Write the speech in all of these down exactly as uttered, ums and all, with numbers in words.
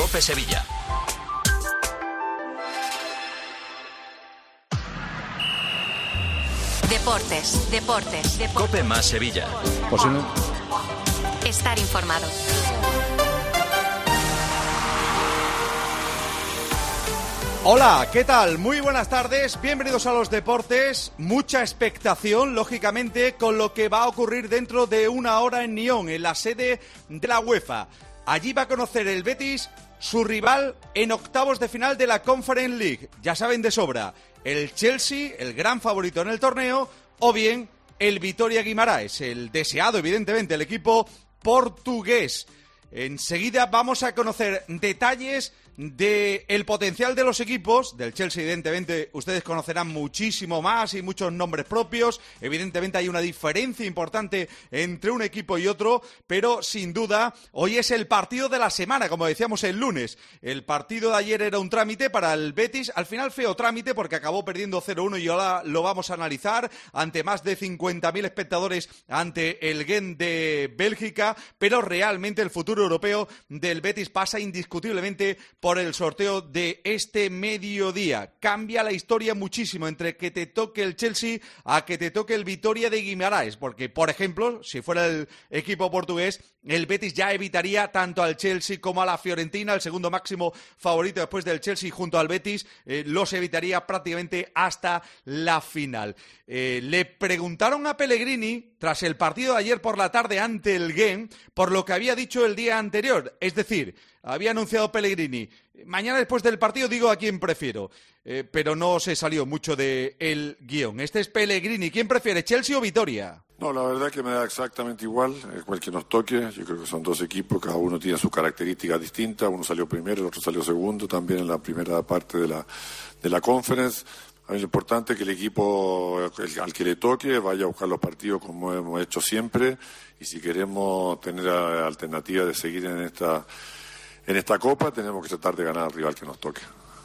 COPE Sevilla. Deportes, deportes, deportes. COPE más Sevilla. Pues si no... Estar informado. Hola, ¿qué tal? Muy buenas tardes, bienvenidos a los deportes. Mucha expectación, lógicamente, con lo que va a ocurrir dentro de una hora en Nyon, en la sede de la UEFA. Allí va a conocer el Betis su rival en octavos de final de la Conference League. Ya saben de sobra, el Chelsea, el gran favorito en el torneo, o bien el Vitoria Guimaraes, el deseado, evidentemente, el equipo portugués. Enseguida vamos a conocer detalles del potencial de los equipos. Del Chelsea, evidentemente, ustedes conocerán muchísimo más y muchos nombres propios. Evidentemente hay una diferencia importante entre un equipo y otro, pero sin duda hoy es el partido de la semana, como decíamos el lunes. El partido de ayer era un trámite para el Betis, al final feo trámite porque acabó perdiendo cero uno y ahora lo vamos a analizar ante más de cincuenta mil espectadores ante el Gent de Bélgica, pero realmente el futuro europeo del Betis pasa indiscutiblemente por el sorteo de este mediodía. Cambia la historia muchísimo entre que te toque el Chelsea a que te toque el Vitoria de Guimaraes, porque, por ejemplo, si fuera el equipo portugués, el Betis ya evitaría tanto al Chelsea como a la Fiorentina, el segundo máximo favorito después del Chelsea junto al Betis, eh, los evitaría prácticamente hasta la final. Eh, le preguntaron a Pellegrini, tras el partido de ayer por la tarde ante el Gent, por lo que había dicho el día anterior, es decir, había anunciado Pellegrini, mañana después del partido digo a quién prefiero, eh, pero no se salió mucho del guión. Este es Pellegrini. ¿Quién prefiere, Chelsea o Vitoria? No, la verdad que me da exactamente igual, el que nos toque. Yo creo que son dos equipos, cada uno tiene sus características distintas. Uno salió primero, el otro salió segundo, también en la primera parte de la, de la conference. A mí lo importante es que el equipo el, al que le toque vaya a buscar los partidos como hemos hecho siempre, y si queremos tener alternativa de seguir en esta en esta Copa, tenemos que tratar de ganar al rival que nos toque.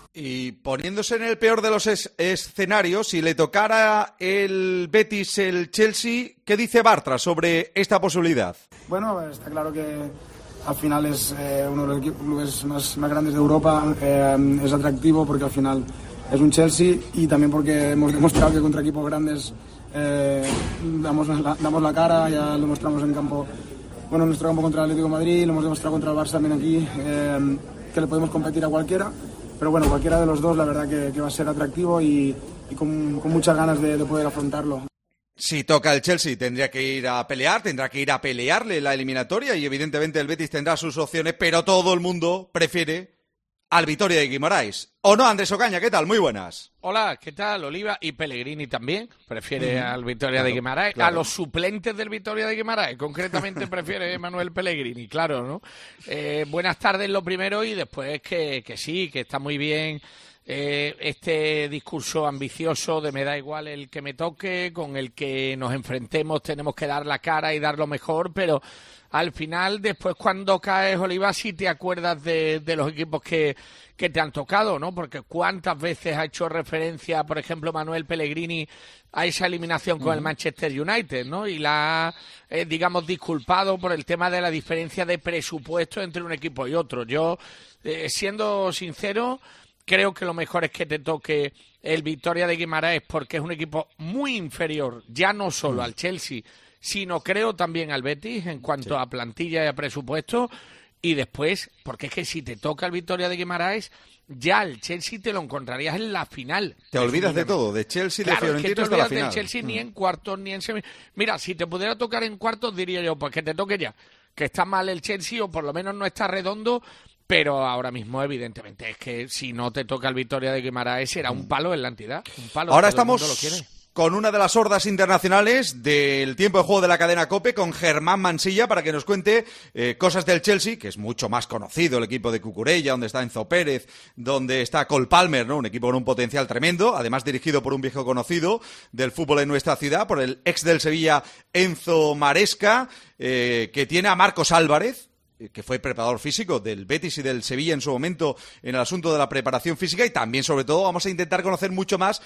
Y poniéndose en el peor de los es- escenarios, si le tocara el Betis, el Chelsea, ¿qué dice Bartra sobre esta posibilidad? Bueno, está claro que al final es eh, uno de los equipos, clubes más, más grandes de Europa, eh, es atractivo porque al final es un Chelsea y también porque hemos demostrado que contra equipos grandes eh, damos, la, damos la cara, ya lo mostramos en campo, bueno, en nuestro campo contra el Atlético de Madrid, lo hemos demostrado contra el Barça también aquí, eh, que le podemos competir a cualquiera, pero bueno, cualquiera de los dos la verdad que, que va a ser atractivo y, y con, con muchas ganas de, de poder afrontarlo. Si toca el Chelsea tendría que ir a pelear, tendrá que ir a pelearle la eliminatoria y evidentemente el Betis tendrá sus opciones, pero todo el mundo prefiere al Vitoria de Guimaraes. ¿O no, Andrés Ocaña? ¿Qué tal? Muy buenas. Hola, ¿qué tal, Oliva? Y Pellegrini también prefiere Mm, al Vitoria claro, de Guimaraes. claro. A los suplentes del Vitoria de Guimaraes, concretamente prefiere Manuel Pellegrini, claro, ¿no? Eh, buenas tardes lo primero y después que, que sí, que está muy bien eh, este discurso ambicioso de me da igual el que me toque, con el que nos enfrentemos tenemos que dar la cara y dar lo mejor, pero al final, después cuando caes, Oliva, sí te acuerdas de, de los equipos que, que te han tocado, ¿no? Porque cuántas veces ha hecho referencia, por ejemplo, Manuel Pellegrini a esa eliminación con uh-huh. el Manchester United, ¿no? Y la ha, eh, digamos, disculpado por el tema de la diferencia de presupuesto entre un equipo y otro. Yo, eh, siendo sincero, creo que lo mejor es que te toque el Vitoria de Guimaraes porque es un equipo muy inferior, ya no solo uh-huh. al Chelsea, sino creo también al Betis en cuanto sí. a plantilla y a presupuesto, y después, porque es que si te toca el Vitoria de Guimaraes, ya el Chelsea te lo encontrarías en la final. Te olvidas de todo, de Chelsea, claro, de Fiorentina es que te hasta la olvidas final. del Chelsea ni en cuartos ni en semi. Mira, si te pudiera tocar en cuartos, diría yo, pues que te toque ya, que está mal el Chelsea o por lo menos no está redondo, pero ahora mismo, evidentemente, es que si no te toca el Vitoria de Guimaraes será un palo en la entidad. Un palo, ahora todo el mundo estamos lo quiere. Con una de las hordas internacionales del tiempo de juego de la cadena COPE, con Germán Mansilla, para que nos cuente eh, cosas del Chelsea, que es mucho más conocido, el equipo de Cucurella, donde está Enzo Pérez, donde está Cole Palmer, ¿no? Un equipo con un potencial tremendo, además dirigido por un viejo conocido del fútbol en nuestra ciudad, por el ex del Sevilla, Enzo Maresca, eh, que tiene a Marcos Álvarez, que fue preparador físico del Betis y del Sevilla en su momento en el asunto de la preparación física, y también, sobre todo, vamos a intentar conocer mucho más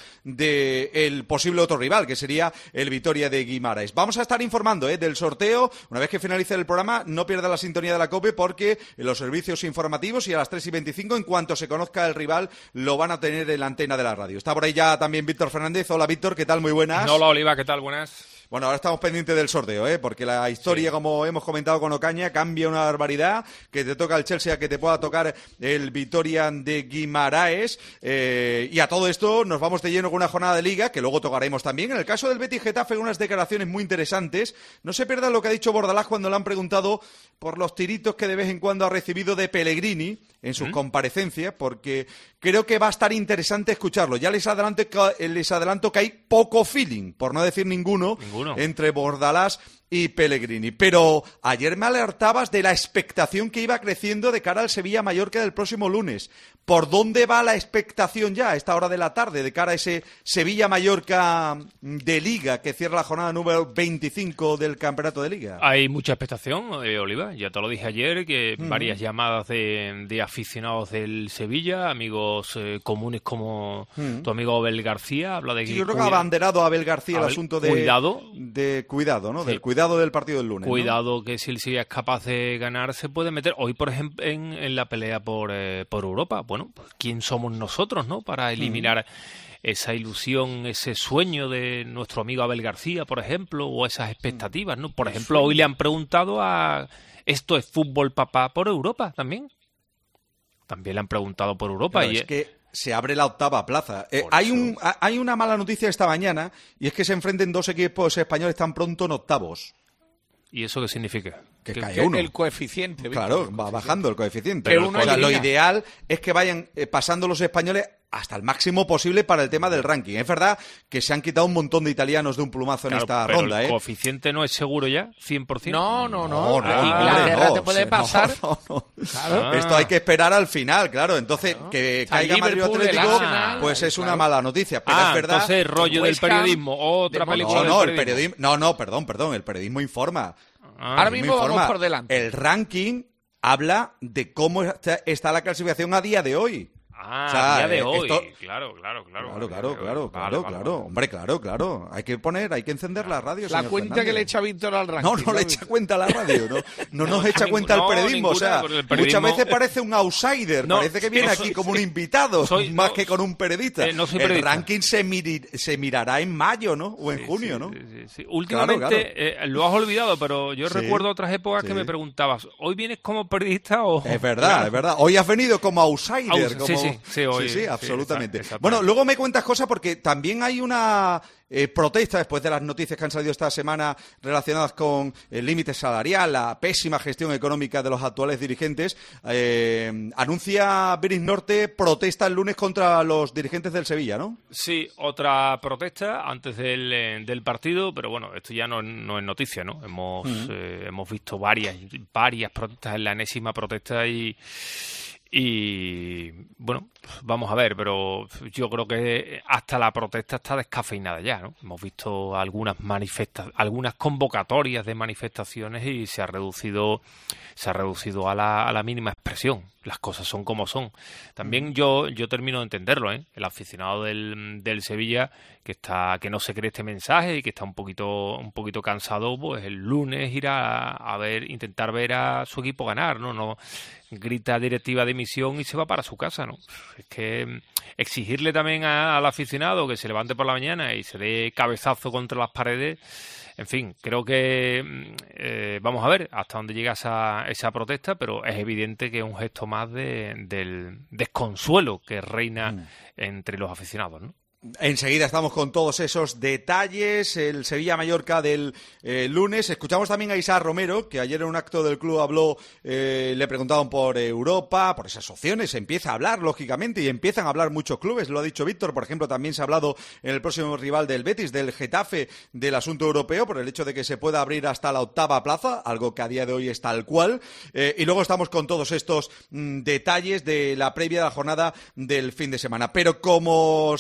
del posible otro rival, que sería el Vitoria de Guimaraes. Vamos a estar informando ¿eh? del sorteo. Una vez que finalice el programa, no pierda la sintonía de la COPE, porque en los servicios informativos y a las tres y veinticinco, en cuanto se conozca el rival, lo van a tener en la antena de la radio. Está por ahí ya también Víctor Fernández. Hola, Víctor, ¿qué tal? Muy buenas. Hola, Oliva, ¿qué tal? Buenas. Bueno, ahora estamos pendientes del sorteo, ¿eh? Porque la historia, sí. como hemos comentado con Ocaña, cambia una barbaridad. Que te toca el Chelsea, a que te pueda tocar el Vitoria de Guimaraes. Eh, y a todo esto nos vamos de lleno con una jornada de Liga, que luego tocaremos también. En el caso del Betis Getafe, unas declaraciones muy interesantes. No se pierdan lo que ha dicho Bordalás cuando le han preguntado por los tiritos que de vez en cuando ha recibido de Pellegrini en sus ¿Mm? comparecencias, porque creo que va a estar interesante escucharlo. Ya les adelanto, les adelanto que hay poco feeling, por no decir ninguno, ninguno. entre Bordalás y Pellegrini. Pero ayer me alertabas de la expectación que iba creciendo de cara al Sevilla-Mallorca del próximo lunes. ¿Por dónde va la expectación ya a esta hora de la tarde de cara a ese Sevilla-Mallorca de Liga que cierra la jornada número veinticinco del Campeonato de Liga? Hay mucha expectación, eh, Oliva. Ya te lo dije ayer, que mm. varias llamadas de, de aficionados del Sevilla, amigos eh, comunes como mm. tu amigo Abel García, habla de que... Sí, yo creo que ha abanderado a Abel García Abel, el asunto de cuidado, de cuidado, ¿no? Sí. Del cuidado del partido del lunes. Cuidado, ¿no? Que si el Sevilla es capaz de ganar, se puede meter hoy, por ejemplo, en, en la pelea por, eh, por Europa. Bueno, pues ¿quién somos nosotros, no? Para eliminar mm. esa ilusión, ese sueño de nuestro amigo Abel García, por ejemplo, o esas expectativas, ¿no? Por ejemplo, hoy le han preguntado a... ¿Esto es fútbol, papá, por Europa también? También le han preguntado por Europa. Pero y es que se abre la octava plaza. Eh, hay, un, hay una mala noticia esta mañana, y es que se enfrenten dos equipos españoles tan pronto en octavos. ¿Y eso qué significa? Que, que cae que uno. El coeficiente. Claro, el va coeficiente. bajando el coeficiente. Pero uno o sea, elimina. lo ideal es que vayan eh, pasando los españoles hasta el máximo posible para el tema del ranking. Es verdad que se han quitado un montón de italianos de un plumazo claro, en esta pero ronda. ¿el ¿eh? coeficiente no es seguro ya? ¿cien por ciento? No, no, no. no, no a Inglaterra no, te puede sí, pasar. No, no, no. Claro. Ah. Esto hay que esperar al final, claro. Entonces, claro. que caiga Madrid Atlético, Arsenal, pues es claro. una mala noticia. Pero ah, es verdad. entonces rollo del periodismo. Otra de... película no, no, del el periodismo. periodismo. No, no, perdón, perdón. El periodismo informa. Ah, Ahora mismo informa. Vamos por delante. El ranking habla de cómo está, está la clasificación a día de hoy. Ah, o sea, a día de hoy. Esto... Claro, claro, claro. Claro, claro, claro, vale, claro, vale, claro. vale. Hombre, claro, claro. Hay que poner, hay que encender la radio. La señor cuenta Fernández. que le echa Víctor al ranking. No, no, no le echa cuenta a la radio, no. No nos echa ninguna, cuenta el no, periodismo. ninguna, o sea, el periodismo... muchas veces parece un outsider. No, parece que viene soy, aquí como un sí, invitado, soy, más no, que con un periodista. Eh, no soy el periodista. ranking se, miri, se mirará en mayo, ¿no? O en sí, junio, sí, ¿no? Sí, sí, sí. Últimamente, claro, claro. Eh, lo has olvidado, pero yo sí, recuerdo otras épocas sí. que me preguntabas, ¿hoy vienes como periodista o...? Es verdad, claro. es verdad. Hoy has venido como outsider. Aus como... Sí, sí, sí, hoy, sí, sí, absolutamente. Sí, bueno, luego me cuentas cosas porque también hay una eh, protesta después de las noticias que han salido esta semana relacionadas con el límite salarial, la pésima gestión económica de los actuales dirigentes. Eh, anuncia Viris Norte protesta el lunes contra los dirigentes del Sevilla, ¿no? Sí, otra protesta antes del, eh, del partido, pero bueno, esto ya no, no es noticia, ¿no? Hemos, uh-huh. eh, hemos visto varias, varias protestas, en la enésima protesta y... Y bueno, vamos a ver, pero yo creo que hasta la protesta está descafeinada ya, ¿no? Hemos visto algunas manifesta- algunas convocatorias de manifestaciones y se ha reducido se ha reducido a la, a la mínima expresión. Las cosas son como son. También yo yo termino de entenderlo, ¿eh? El aficionado del, del Sevilla que está que no se cree este mensaje y que está un poquito un poquito cansado, pues el lunes irá a ver intentar ver a su equipo ganar, ¿no? No grita directiva de emisión y se va para su casa, ¿no? Es que exigirle también a, al aficionado que se levante por la mañana y se dé cabezazo contra las paredes, en fin, creo que eh, vamos a ver hasta dónde llega esa, esa protesta, pero es evidente que es un gesto más de, del desconsuelo que reina mm. entre los aficionados, ¿no? Enseguida estamos con todos esos detalles, el Sevilla-Mallorca del eh, lunes. Escuchamos también a Isaac Romero, que ayer en un acto del club habló, eh, le preguntaban por Europa, por esas opciones. Se empieza a hablar, lógicamente, y empiezan a hablar muchos clubes. Lo ha dicho Víctor, por ejemplo, también se ha hablado en el próximo rival del Betis, del Getafe, del asunto europeo, por el hecho de que se pueda abrir hasta la octava plaza, algo que a día de hoy es tal cual. Eh, y luego estamos con todos estos mm, detalles de la previa de la jornada del fin de semana. Pero como se pueden imaginar,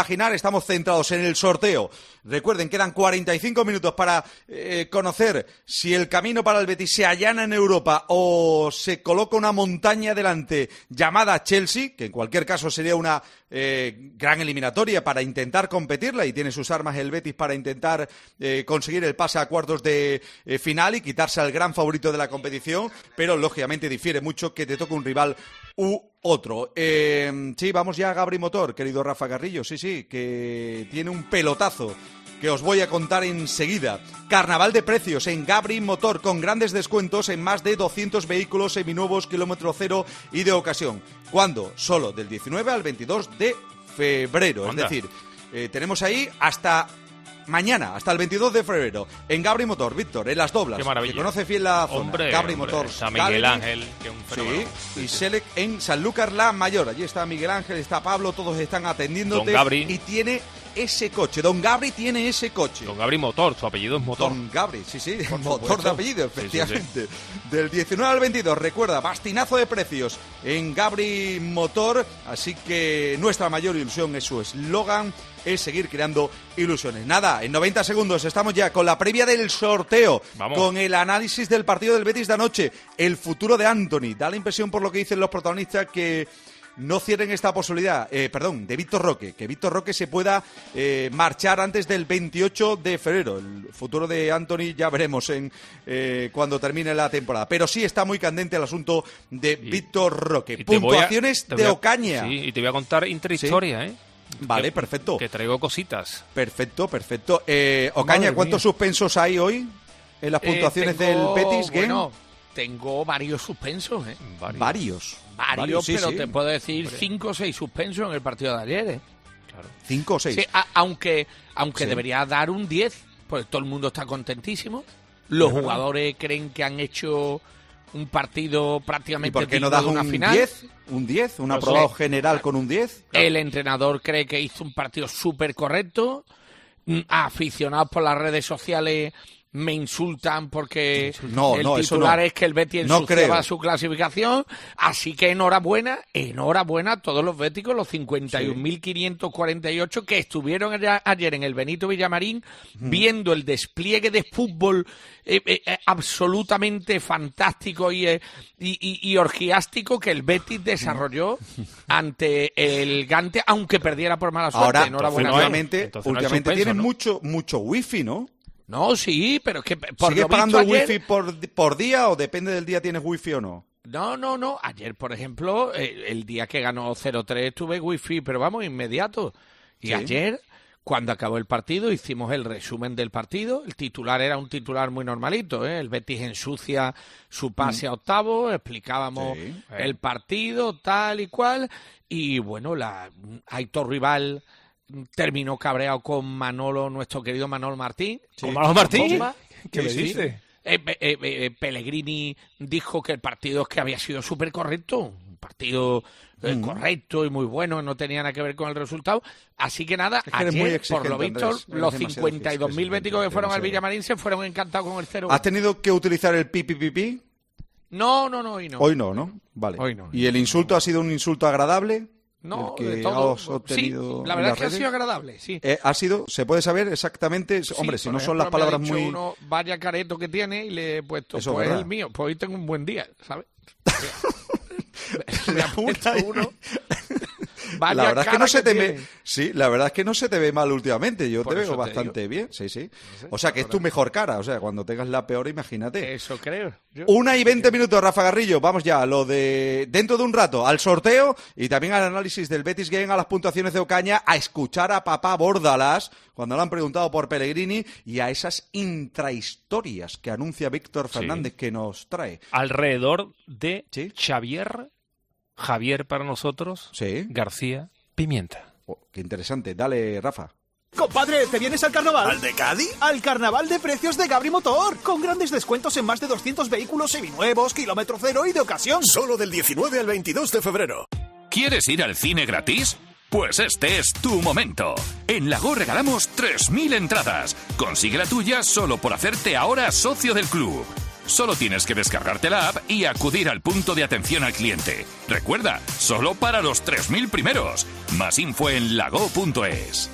imaginar, estamos centrados en el sorteo. Recuerden, quedan cuarenta y cinco minutos para eh, conocer si el camino para el Betis se allana en Europa o se coloca una montaña delante llamada Chelsea, que en cualquier caso sería una eh, gran eliminatoria para intentar competirla, y tiene sus armas el Betis para intentar eh, conseguir el pase a cuartos de eh, final y quitarse al gran favorito de la competición, pero lógicamente difiere mucho que te toque un rival u otro. Eh, sí, vamos ya a Gabri Motor, querido Rafa Carrillo, sí, sí, que tiene un pelotazo que os voy a contar enseguida. Carnaval de precios en Gabri Motor, con grandes descuentos en más de doscientos vehículos seminuevos, kilómetro cero y de ocasión. ¿Cuándo? Solo del diecinueve al veintidós de febrero. Onda. Es decir, eh, tenemos ahí hasta mañana, hasta el veintidós de febrero, en Gabri Motor, Víctor, en Las Doblas. Qué maravilla. Que conoce bien la zona. Hombre, Gabri hombre, Motor. Está Miguel Ángel, que es un fenómeno. Sí, y Selec en Sanlúcar la Mayor. Allí está Miguel Ángel, está Pablo, todos están atendiéndote. Don Gabri. Y tiene ese coche, Don Gabri tiene ese coche. Don Gabri Motor, su apellido es Motor. Don Gabri, sí, sí, Por Motor supuesto. de apellido, efectivamente. Sí, sí, Del diecinueve al veintidós, recuerda, bastinazo de precios en Gabri Motor, así que nuestra mayor ilusión es su eslogan, es seguir creando ilusiones. Nada, en noventa segundos estamos ya con la previa del sorteo, Vamos. con el análisis del partido del Betis de anoche, el futuro de Anthony. Da la impresión, por lo que dicen los protagonistas, que no cierren esta posibilidad, eh, perdón, de Víctor Roque, que Víctor Roque se pueda eh, marchar antes del veintiocho de febrero. El futuro de Anthony ya veremos en eh, cuando termine la temporada. Pero sí está muy candente el asunto de Y- Víctor Roque. Y te voy a- Puntuaciones te voy de a- Ocaña. Sí, y te voy a contar interhistoria, ¿eh? Vale, Que- perfecto. Que traigo cositas. Perfecto, perfecto. Eh, Ocaña, Madre ¿cuántos mía. suspensos hay hoy en las Eh, puntuaciones tengo- del Betis? Game? Bueno, tengo varios suspensos, ¿eh? Varios. Varios. Varios, sí, pero sí. te puedo decir cinco o seis suspensos en el partido de ayer, ¿eh? Claro. Cinco o seis. Sí, a- aunque aunque Sí. debería dar un diez, pues todo el mundo está contentísimo. Los jugadores creen que han hecho un partido ¿Y prácticamente por qué no digno das de una un final. diez? ¿Un diez? ¿Un Pues aprobado sí. general con un diez? El entrenador cree que hizo un partido súper correcto. Mm, Aficionados por las redes sociales me insultan porque No, el no, eso titular no. es que el Betis No ensuciaba creo. su clasificación. Así que enhorabuena, enhorabuena a todos los béticos, los cincuenta y un mil quinientos cuarenta y ocho que estuvieron allá- ayer en el Benito Villamarín viendo el despliegue de fútbol eh, eh, eh, absolutamente fantástico y, eh, y, y- y orgiástico que el Betis desarrolló ante el Gante, aunque perdiera por mala suerte. Ahora, enhorabuena. no hay- últimamente, entonces no hay últimamente suspenso, tienen ¿no? mucho, mucho wifi, ¿no? No, sí, pero es que por ¿Sigues lo pagando visto el ayer- wifi por, por día o depende del día tienes wifi o no? No, no, no. Ayer, por ejemplo, eh, el día que ganó cero tres tuve wifi, pero vamos, inmediato. Y Sí. ayer, cuando acabó el partido, hicimos el resumen del partido. El titular era un titular muy normalito, ¿eh? El Betis ensucia su pase a octavo, explicábamos Sí. el partido, tal y cual. Y bueno, la Aitor Rival terminó cabreado con Manolo, nuestro querido Manolo Martín. ¿Con Manolo Martín? Bomba. ¿Qué me Sí, sí. dice? Eh, eh, eh, eh, Pellegrini dijo que el partido es que había sido súper correcto, un partido eh, correcto y muy bueno, no tenía nada que ver con el resultado. Así que nada, Es que eres muy ayer, exigente, por lo visto, Andrés, eres los demasiado cincuenta y dos mil exigente, béticos que fueron al demasiado. Villamarín se fueron encantados con el cero. ¿Has tenido que utilizar el pi, pi, pi, pi? No, no, no, hoy no. Hoy no, ¿no? Vale. Hoy no. ¿Y el insulto ha sido un insulto agradable? No, el que de todo. has obtenido Sí, la en verdad las es que ha redes? sido agradable, sí. Eh, ¿Ha sido? ¿Se puede saber exactamente? Sí, Hombre, si por no son ejemplo, las me ha palabras dicho muy... uno, vaya careto que tiene y le he puesto, Eso es pues verdad. el mío, pues hoy tengo un buen día, ¿sabes? Me La ha puesto puta- uno. Vaya La verdad es que cara no se te tiene. ve, sí, la verdad es que no se te ve mal últimamente. Yo Por te eso veo te bastante digo. bien, sí, sí. O sea, que es tu mejor cara. O sea, cuando tengas la peor, imagínate. Eso creo. yo. Una y veinte minutos, Rafa Garrillo. Vamos ya a lo de dentro de un rato, al sorteo y también al análisis del Betis Game, a las puntuaciones de Ocaña, a escuchar a papá Bórdalas cuando le han preguntado por Pellegrini y a esas intrahistorias que anuncia Víctor Fernández que nos trae. Alrededor de Sí. Xavier, Javier para nosotros, Sí. García Pimienta. Oh, qué interesante. Dale, Rafa. Compadre, ¿te vienes al carnaval? ¿Al de Cádiz? Al carnaval de precios de Gabri Motor, con grandes descuentos en más de doscientos vehículos seminuevos, kilómetro cero y de ocasión. Solo del diecinueve al veintidós de febrero. ¿Quieres ir al cine gratis? Pues este es tu momento. En Lago regalamos tres mil entradas. Consigue la tuya solo por hacerte ahora socio del club. Solo tienes que descargarte la app y acudir al punto de atención al cliente. Recuerda, solo para los tres mil primeros. Más info en lago punto es.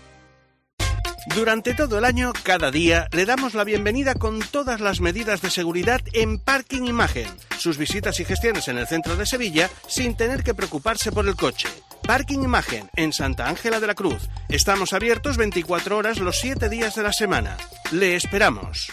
Durante todo el año, cada día, le damos la bienvenida con todas las medidas de seguridad en Parking Imagen. Sus visitas y gestiones en el centro de Sevilla sin tener que preocuparse por el coche. Parking Imagen, en Santa Ángela de la Cruz. Estamos abiertos veinticuatro horas los siete días de la semana. Le esperamos.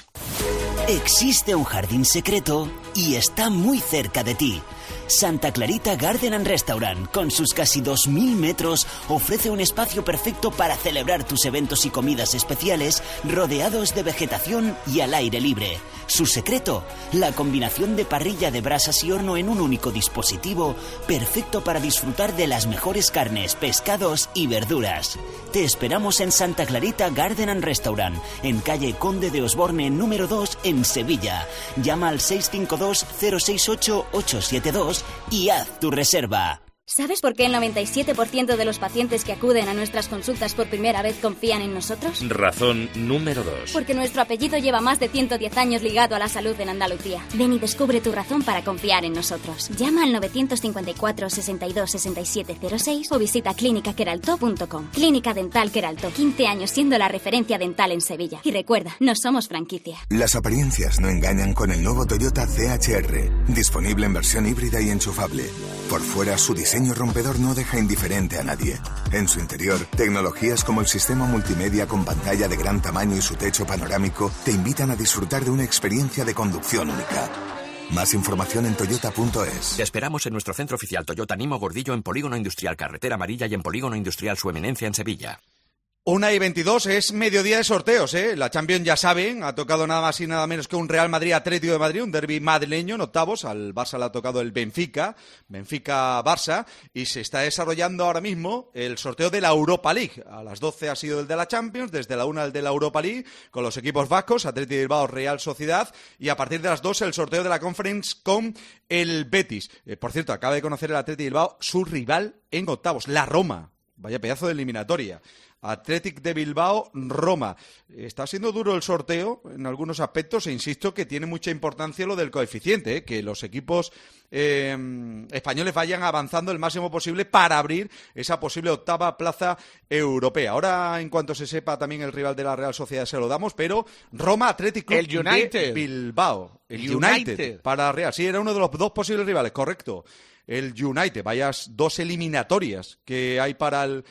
Existe un jardín secreto y está muy cerca de ti. Santa Clarita Garden and Restaurant, con sus casi dos mil metros, ofrece un espacio perfecto para celebrar tus eventos y comidas especiales, rodeados de vegetación y al aire libre. Su secreto, la combinación de parrilla de brasas y horno en un único dispositivo, perfecto para disfrutar de las mejores carnes, pescados y verduras. Te esperamos en Santa Clarita Garden and Restaurant, en calle Conde de Osborne número dos, en Sevilla. Llama al seis cinco dos, cero seis ocho, ocho siete dos y haz tu reserva. ¿Sabes por qué el noventa y siete por ciento de los pacientes que acuden a nuestras consultas por primera vez confían en nosotros? Razón número dos. Porque nuestro apellido lleva más de ciento diez años ligado a la salud en Andalucía. Ven y descubre tu razón para confiar en nosotros. Llama al novecientos cincuenta y cuatro, sesenta y dos, sesenta y siete cero seis o visita clínica queralto punto com. Clínica Dental Queralto, quince años siendo la referencia dental en Sevilla. Y recuerda, no somos franquicia. Las apariencias no engañan con el nuevo Toyota C H R, disponible en versión híbrida y enchufable. Por fuera, su diseño rompedor no deja indiferente a nadie. En su interior, tecnologías como el sistema multimedia con pantalla de gran tamaño y su techo panorámico te invitan a disfrutar de una experiencia de conducción única. Más información en toyota punto es. Te esperamos en nuestro centro oficial Toyota Nimo Gordillo en Polígono Industrial Carretera Amarilla y en Polígono Industrial Su Eminencia en Sevilla. Una y veintidós, es mediodía de sorteos, ¿eh? La Champions, ya saben, ha tocado nada más y nada menos que un Real Madrid Atlético de Madrid, un derbi madrileño en octavos. Al Barça le ha tocado el Benfica, Benfica-Barça, y se está desarrollando ahora mismo el sorteo de la Europa League. A las doce ha sido el de la Champions, desde la una el de la Europa League, con los equipos vascos, Athletic de Bilbao, Real Sociedad, y a partir de las dos el sorteo de la Conference con el Betis. Eh, por cierto, acaba de conocer el Athletic de Bilbao su rival en octavos, la Roma. Vaya pedazo de eliminatoria. Athletic de Bilbao, Roma. Está siendo duro el sorteo en algunos aspectos e insisto que tiene mucha importancia lo del coeficiente, ¿eh? Que los equipos eh, españoles vayan avanzando el máximo posible para abrir esa posible octava plaza europea. Ahora, en cuanto se sepa también el rival de la Real Sociedad, se lo damos, pero Roma Athletic Club el United. de Bilbao. El United. United para Real. Sí, era uno de los dos posibles rivales, correcto. El United, vayas dos eliminatorias que hay para el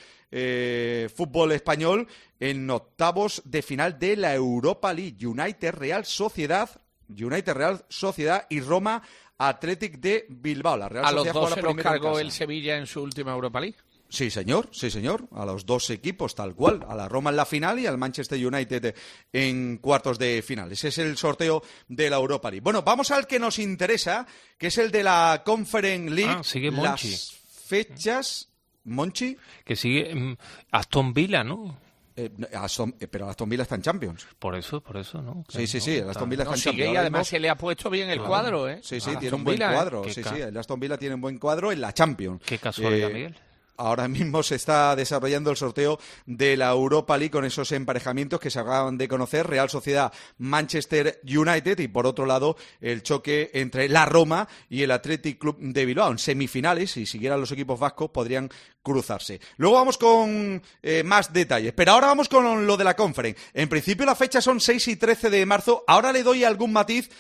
Eh, fútbol español en octavos de final de la Europa League. United Real Sociedad, United Real Sociedad y Roma Athletic de Bilbao. La Real a Sociedad los dos se los primero cargó el Sevilla en su última Europa League. Sí, señor, sí, señor. A los dos equipos, tal cual. A la Roma en la final y al Manchester United en cuartos de final. Ese es el sorteo de la Europa League. Bueno, vamos al que nos interesa, que es el de la Conference League. Ah, sigue Monchi. Las fechas... Monchi. Que sigue um, Aston Villa, ¿no? Eh, Aston, eh, pero Aston Villa está en Champions. Por eso, por eso, ¿no? Sí, sí, sí, el Aston Villa está no, en sigue, Champions. Y además se le ha puesto bien el claro. cuadro, ¿eh? Sí, sí, a tiene Aston un buen Villa, cuadro. ¿eh? Sí, ca... sí, el Aston Villa tiene un buen cuadro en la Champions. Qué casualidad, eh, Miguel. Ahora mismo se está desarrollando el sorteo de la Europa League con esos emparejamientos que se acaban de conocer, Real Sociedad, Manchester United, y por otro lado el choque entre la Roma y el Athletic Club de Bilbao. En semifinales, si siguieran los equipos vascos, podrían cruzarse. Luego vamos con eh, más detalles, pero ahora vamos con lo de la Conference. En principio las fechas son seis y trece de marzo, ahora le doy algún matiz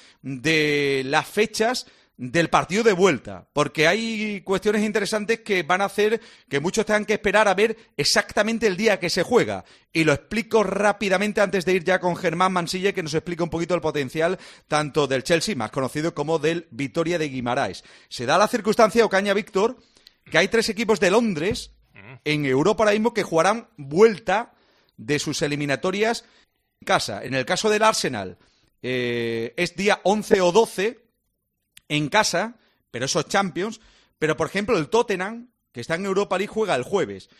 de las fechas del partido de vuelta, porque hay cuestiones interesantes que van a hacer que muchos tengan que esperar a ver exactamente el día que se juega. Y lo explico rápidamente antes de ir ya con Germán Mansilla, que nos explica un poquito el potencial tanto del Chelsea, más conocido, como del Vitoria de Guimaraes. Se da la circunstancia, Ocaña Víctor, que hay tres equipos de Londres en Europa ahora mismo que jugarán vuelta de sus eliminatorias en casa. En el caso del Arsenal eh, es día once o doce en casa, pero eso es Champions. Pero, por ejemplo, el Tottenham, que está en Europa League, juega el jueves.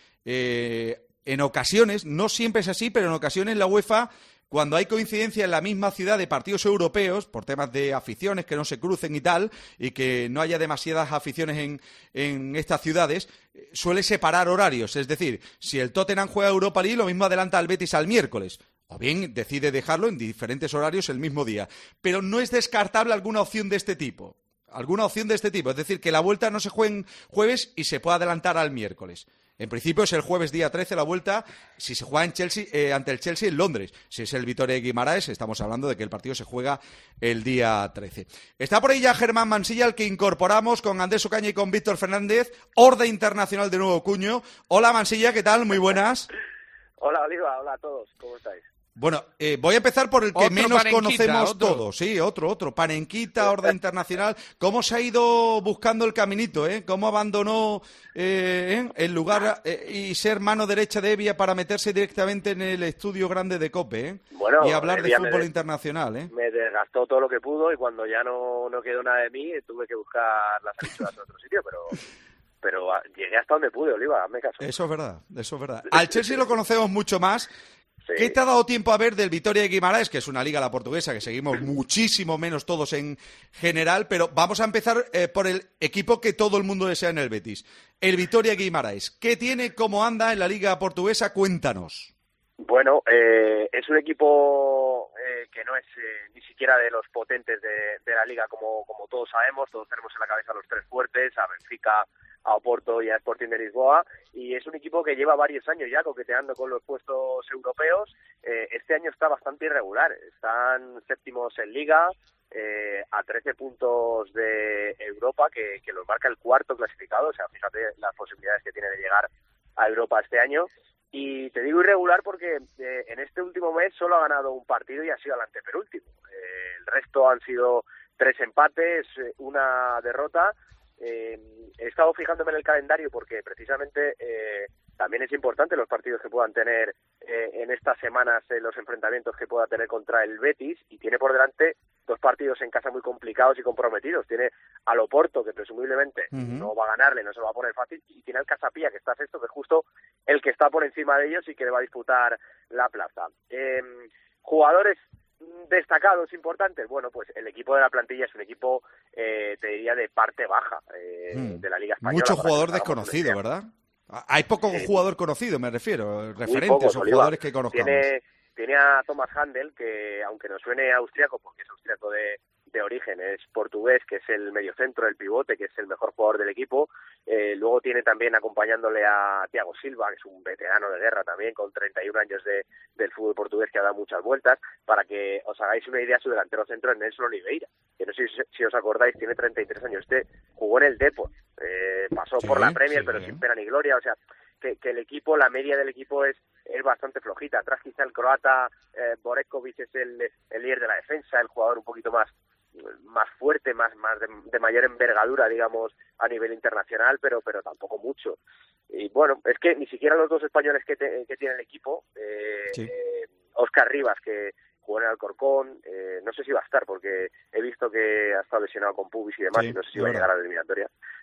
Eh, en ocasiones, no siempre es así, pero en ocasiones la UEFA, cuando hay coincidencia en la misma ciudad de partidos europeos, por temas de aficiones que no se crucen y tal, y que no haya demasiadas aficiones en, en estas ciudades, suele separar horarios. Es decir, si el Tottenham juega Europa League, lo mismo adelanta al Betis al miércoles. o bien decide dejarlo en diferentes horarios el mismo día. Pero no es descartable alguna opción de este tipo. Alguna opción de este tipo. Es decir, que la vuelta no se juegue en jueves y se pueda adelantar al miércoles. En principio es el jueves día trece la vuelta, si se juega en Chelsea, eh, ante el Chelsea en Londres. Si es el Vitoria de Guimaraes, estamos hablando de que el partido se juega el día trece. Está por ahí ya Germán Mansilla, al que incorporamos con Andrés Ocaña y con Víctor Fernández, Horda Internacional de Nuevo Cuño. Hola Mansilla, ¿qué tal? Muy buenas. Hola Oliva, hola a todos, ¿cómo estáis? Bueno, eh, voy a empezar por el que otro menos Panenquita, conocemos otro. todos. Sí, otro, otro. Panenquita, Horda Internacional. ¿Cómo se ha ido buscando el caminito, eh? ¿Cómo abandonó eh, el lugar eh, y ser mano derecha de Evia para meterse directamente en el estudio grande de COPE, eh? Bueno, y hablar de Evia fútbol me, internacional, eh? Me desgastó todo lo que pudo y cuando ya no, no quedó nada de mí tuve que buscar las anchuras en otro sitio, pero... Pero a, llegué hasta donde pude, Oliva, hazme caso. Eso es verdad, eso es verdad. Al Chelsea lo conocemos mucho más. Sí. ¿Qué te ha dado tiempo a ver del Vitoria de Guimaraes, que es una liga la portuguesa que seguimos muchísimo menos todos en general? Pero vamos a empezar eh, por el equipo que todo el mundo desea en el Betis, el Vitoria de Guimaraes. ¿Qué tiene, cómo anda en la liga portuguesa? Cuéntanos. Bueno, eh, es un equipo eh, que no es eh, ni siquiera de los potentes de, de la liga, como, como todos sabemos. Todos tenemos en la cabeza a los tres fuertes, a Benfica, a Oporto y a Sporting de Lisboa, y es un equipo que lleva varios años ya coqueteando con los puestos europeos. Eh, este año está bastante irregular, están séptimos en Liga, eh, a trece puntos de Europa, que, que los marca el cuarto clasificado, o sea, fíjate las posibilidades que tiene de llegar a Europa este año. Y te digo irregular porque eh, en este último mes solo ha ganado un partido y ha sido el antepenúltimo. Eh, el resto han sido tres empates, una derrota. Eh, he estado fijándome en el calendario porque precisamente eh, también es importante los partidos que puedan tener eh, en estas semanas, eh, los enfrentamientos que pueda tener contra el Betis, y tiene por delante dos partidos en casa muy complicados y comprometidos. Tiene al Oporto, que presumiblemente uh-huh. no va a ganarle, no se lo va a poner fácil, y tiene al Casapía, que está sexto, que es justo el que está por encima de ellos y que le va a disputar la plaza. Eh, jugadores destacados, importantes, bueno, pues el equipo de la plantilla es un equipo, eh, te diría, de parte baja eh, mm. de la Liga Española. Mucho jugador desconocido, ¿verdad? Hay poco sí. jugador conocido, me refiero, referentes o jugadores que conozcamos. Tiene, tiene a Thomas Handel, que aunque nos suene austriaco, porque es austriaco de, de origen, es portugués, que es el mediocentro, el pivote, que es el mejor jugador del equipo. Eh, luego tiene también acompañándole a Thiago Silva, que es un veterano de guerra también, con treinta y un años de, del fútbol portugués, que ha dado muchas vueltas. Para que os hagáis una idea, su delantero centro es Nelson Oliveira, que no sé si, si os acordáis, tiene treinta y tres años. Este jugó en el Depor, eh, pasó sí, por la Premier, sí, pero sin pena ni gloria. O sea, que, que el equipo, la media del equipo es, es bastante flojita. Atrás quizá el croata eh, Borekovic es el, el líder de la defensa, el jugador un poquito más más fuerte, más más de, de mayor envergadura, digamos, a nivel internacional, pero pero tampoco mucho. Y bueno, es que ni siquiera los dos españoles que, te, que tiene el equipo, eh, sí. eh, Óscar Rivas, que jugó en el Alcorcón, eh, no sé si va a estar, porque he visto que ha estado lesionado con pubis y demás, sí, y no sé si va a llegar a la eliminatoria.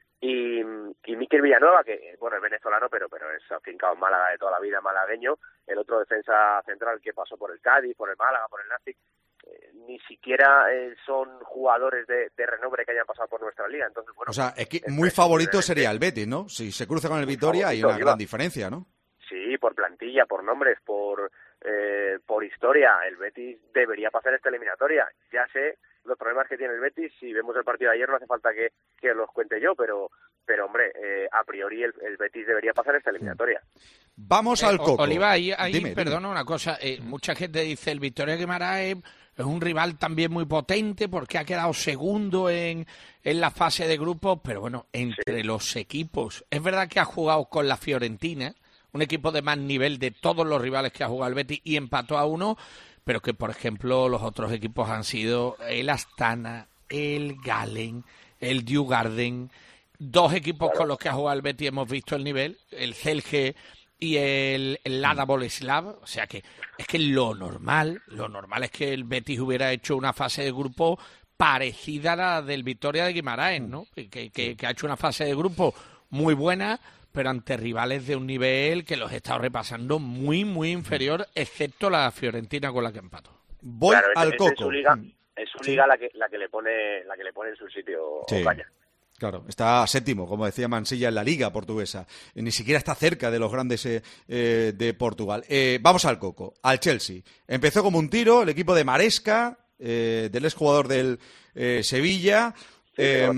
Y, y Mikel Villanueva, que bueno, es venezolano, pero pero es afincado en Málaga de toda la vida, malagueño, el otro defensa central que pasó por el Cádiz, por el Málaga, por el Nastic. Eh, ni siquiera eh, son jugadores de, de renombre que hayan pasado por nuestra liga. Entonces, bueno, o sea, es que muy favorito sería el Betis, ¿no? Si se cruza con el Vitoria hay una gran iba. diferencia, ¿no? Sí, por plantilla, por nombres, por eh, por historia. El Betis debería pasar esta eliminatoria. Ya sé los problemas que tiene el Betis. Si vemos el partido de ayer no hace falta que, que los cuente yo, pero pero hombre, eh, a priori el, el Betis debería pasar esta eliminatoria. Vamos al coco. Eh, Oliva, ahí, ahí dime, perdona dime. una cosa. Eh, mucha gente dice el Vitoria Guimaraes es un rival también muy potente porque ha quedado segundo en, en la fase de grupos, pero bueno, entre sí. los equipos. Es verdad que ha jugado con la Fiorentina, un equipo de más nivel de todos los rivales que ha jugado el Betis, y empató a uno, pero que, por ejemplo, los otros equipos han sido el Astana, el Galen, el Djurgården, dos equipos claro. con los que ha jugado el Betis hemos visto el nivel, el Celje y el, el Lada Boleslav, o sea que es que lo normal, lo normal es que el Betis hubiera hecho una fase de grupo parecida a la del Vitoria de Guimaraes, ¿no? Que, que, que ha hecho una fase de grupo muy buena, pero ante rivales de un nivel que los he estado repasando muy, muy inferior, excepto la Fiorentina con la que empató. Voy claro, al es, coco. Es su liga, es su sí. liga la que la que le pone la que le pone en su sitio sí. Ocaña. Claro, está séptimo, como decía Mansilla, en la Liga portuguesa. Ni siquiera está cerca de los grandes eh, eh, de Portugal. Eh, vamos al coco, al Chelsea. Empezó como un tiro, el equipo de Maresca, eh, del exjugador del eh, Sevilla. Sí, eh,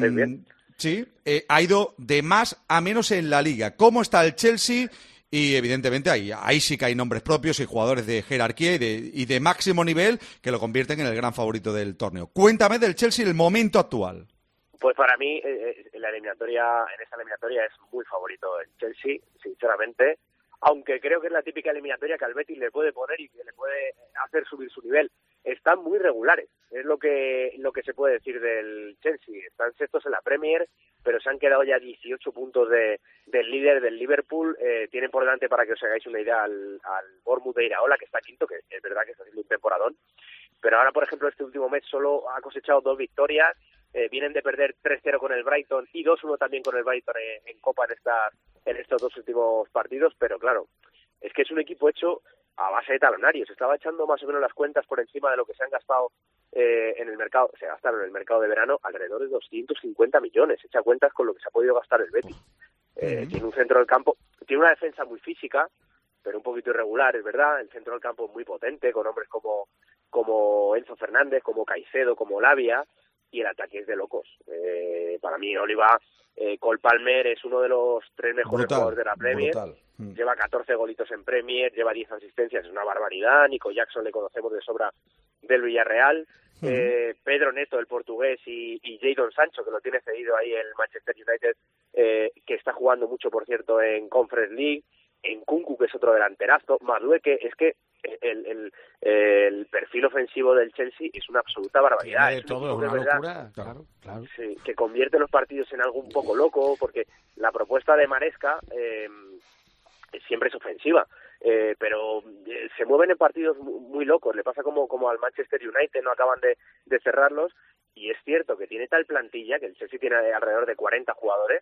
sí eh, ha ido de más a menos en la Liga. ¿Cómo está el Chelsea? Y evidentemente ahí, ahí sí que hay nombres propios y jugadores de jerarquía y de, y de máximo nivel que lo convierten en el gran favorito del torneo. Cuéntame del Chelsea en el momento actual. Pues para mí, eh, en la eliminatoria, en esta eliminatoria es muy favorito el Chelsea, sinceramente, aunque creo que es la típica eliminatoria que al Betis le puede poner y que le puede hacer subir su nivel. Están muy regulares, es lo que lo que se puede decir del Chelsea. Están sextos en la Premier, pero se han quedado ya dieciocho puntos de, del líder del Liverpool. Eh, tienen por delante, para que os hagáis una idea, al, al Bournemouth de Iraola, que está quinto, que es verdad que está haciendo un temporadón. Pero ahora, por ejemplo, este último mes solo ha cosechado dos victorias. Eh, vienen de perder tres cero con el Brighton y dos uno también con el Brighton en, en Copa en, esta, en estos dos últimos partidos, pero claro, es que es un equipo hecho a base de talonarios. Estaba echando más o menos las cuentas por encima de lo que se han gastado eh, en el mercado, se gastaron en el mercado de verano alrededor de doscientos cincuenta millones, echa cuentas con lo que se ha podido gastar el Betis. Eh, uh-huh. Tiene un centro del campo, tiene una defensa muy física, pero un poquito irregular, es verdad. El centro del campo es muy potente, con hombres como, como Enzo Fernández, como Caicedo, como Lavia, y el ataque es de locos. Eh, para mí, Oliva, eh, Cole Palmer es uno de los tres mejores brutal, jugadores de la Premier. Mm. Lleva catorce golitos en Premier, lleva diez asistencias, es una barbaridad. Nico Jackson le conocemos de sobra del Villarreal. Mm. Eh, Pedro Neto, el portugués, y, y Jadon Sancho, que lo tiene cedido ahí el Manchester United, eh, que está jugando mucho, por cierto, en Conference League. En Kunku, que es otro delanterazo. Madueke, es que el, el, el perfil ofensivo del Chelsea es una absoluta barbaridad. Es todo, una locura, claro, claro. Sí, que convierte los partidos en algo un poco loco, porque la propuesta de Maresca eh, siempre es ofensiva, eh, pero eh, se mueven en partidos muy, muy locos. Le pasa como, como al Manchester United, no acaban de, de cerrarlos, y es cierto que tiene tal plantilla, que el Chelsea tiene alrededor de cuarenta jugadores,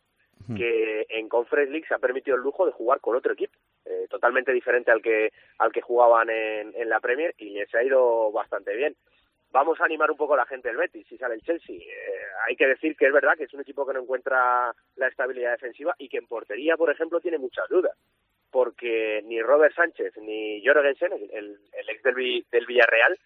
que en Conference League se ha permitido el lujo de jugar con otro equipo, eh, totalmente diferente al que al que jugaban en, en la Premier, y les ha ido bastante bien. Vamos a animar un poco a la gente del Betis si sale el Chelsea. Eh, hay que decir que es verdad que es un equipo que no encuentra la estabilidad defensiva y que en portería, por ejemplo, tiene muchas dudas, porque ni Robert Sánchez ni Jorgensen, el, el, el ex del, del Villarreal,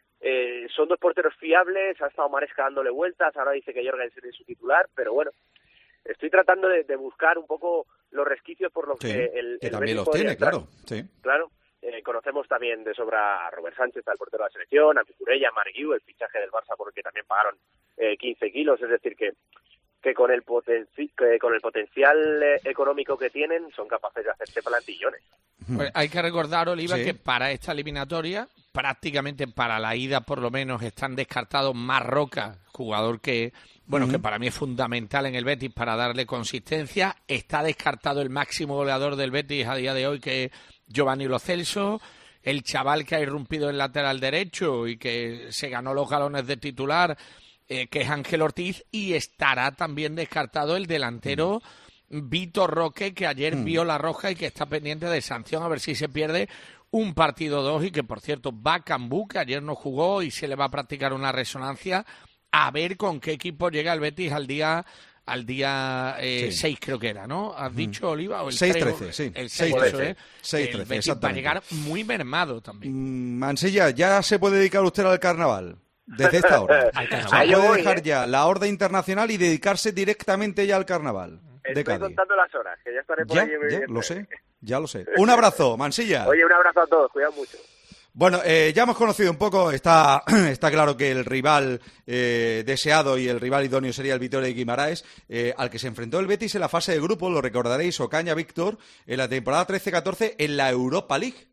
eh, son dos porteros fiables. Ha estado Maresca dándole vueltas, ahora dice que Jorgensen es su titular, pero bueno, estoy tratando de, de buscar un poco los resquicios por los sí, que el, que el también Betis los tiene, entrar. claro. Sí. Claro, eh, conocemos también de sobra a Robert Sánchez, al portero de la selección, a Cucurella, a Marguiu, el fichaje del Barça por el que también pagaron eh, quince kilos, es decir que que con el potenci que con el potencial eh, económico que tienen son capaces de hacerse plantillones. Pues hay que recordar, Oliva, Sí. que para esta eliminatoria, prácticamente para la ida por lo menos, están descartados Marroca, jugador que, bueno, Ujú. que para mí es fundamental en el Betis para darle consistencia. Está descartado el máximo goleador del Betis a día de hoy, que es Giovanni Lo Celso, el chaval que ha irrumpido en lateral derecho y que se ganó los galones de titular, eh, que es Ángel Ortiz, y estará también descartado el delantero Vitor Roque, que ayer Mm. vio la roja y que está pendiente de sanción a ver si se pierde un partido o dos, y que por cierto va Cambú, que ayer no jugó y se le va a practicar una resonancia, a ver con qué equipo llega el Betis al día al día eh, Sí. seis, creo que era, ¿no? ¿Has dicho, Oliva? O el seis tres, trece, sí. El seis seis, trece, eso es. seis El trece, Betis va a exactamente. llegar muy mermado también. Mm, Mansilla, ya se puede dedicar usted al carnaval. Desde esta hora. Al carnaval. Se Ahí yo puede voy, dejar ¿eh? ya la orden internacional y dedicarse directamente ya al carnaval de Estoy Cádiz. contando las horas, que ya estaré por Ya, ahí. ya, evidentemente. lo sé, ya lo sé. Un abrazo, Mansilla. Oye, un abrazo a todos, cuidado mucho. Bueno, eh, ya hemos conocido un poco, está, está claro que el rival eh, deseado y el rival idóneo sería el Vitória de Guimaraes, eh, al que se enfrentó el Betis en la fase de grupo, lo recordaréis, Ocaña Víctor, en la temporada trece catorce en la Europa League,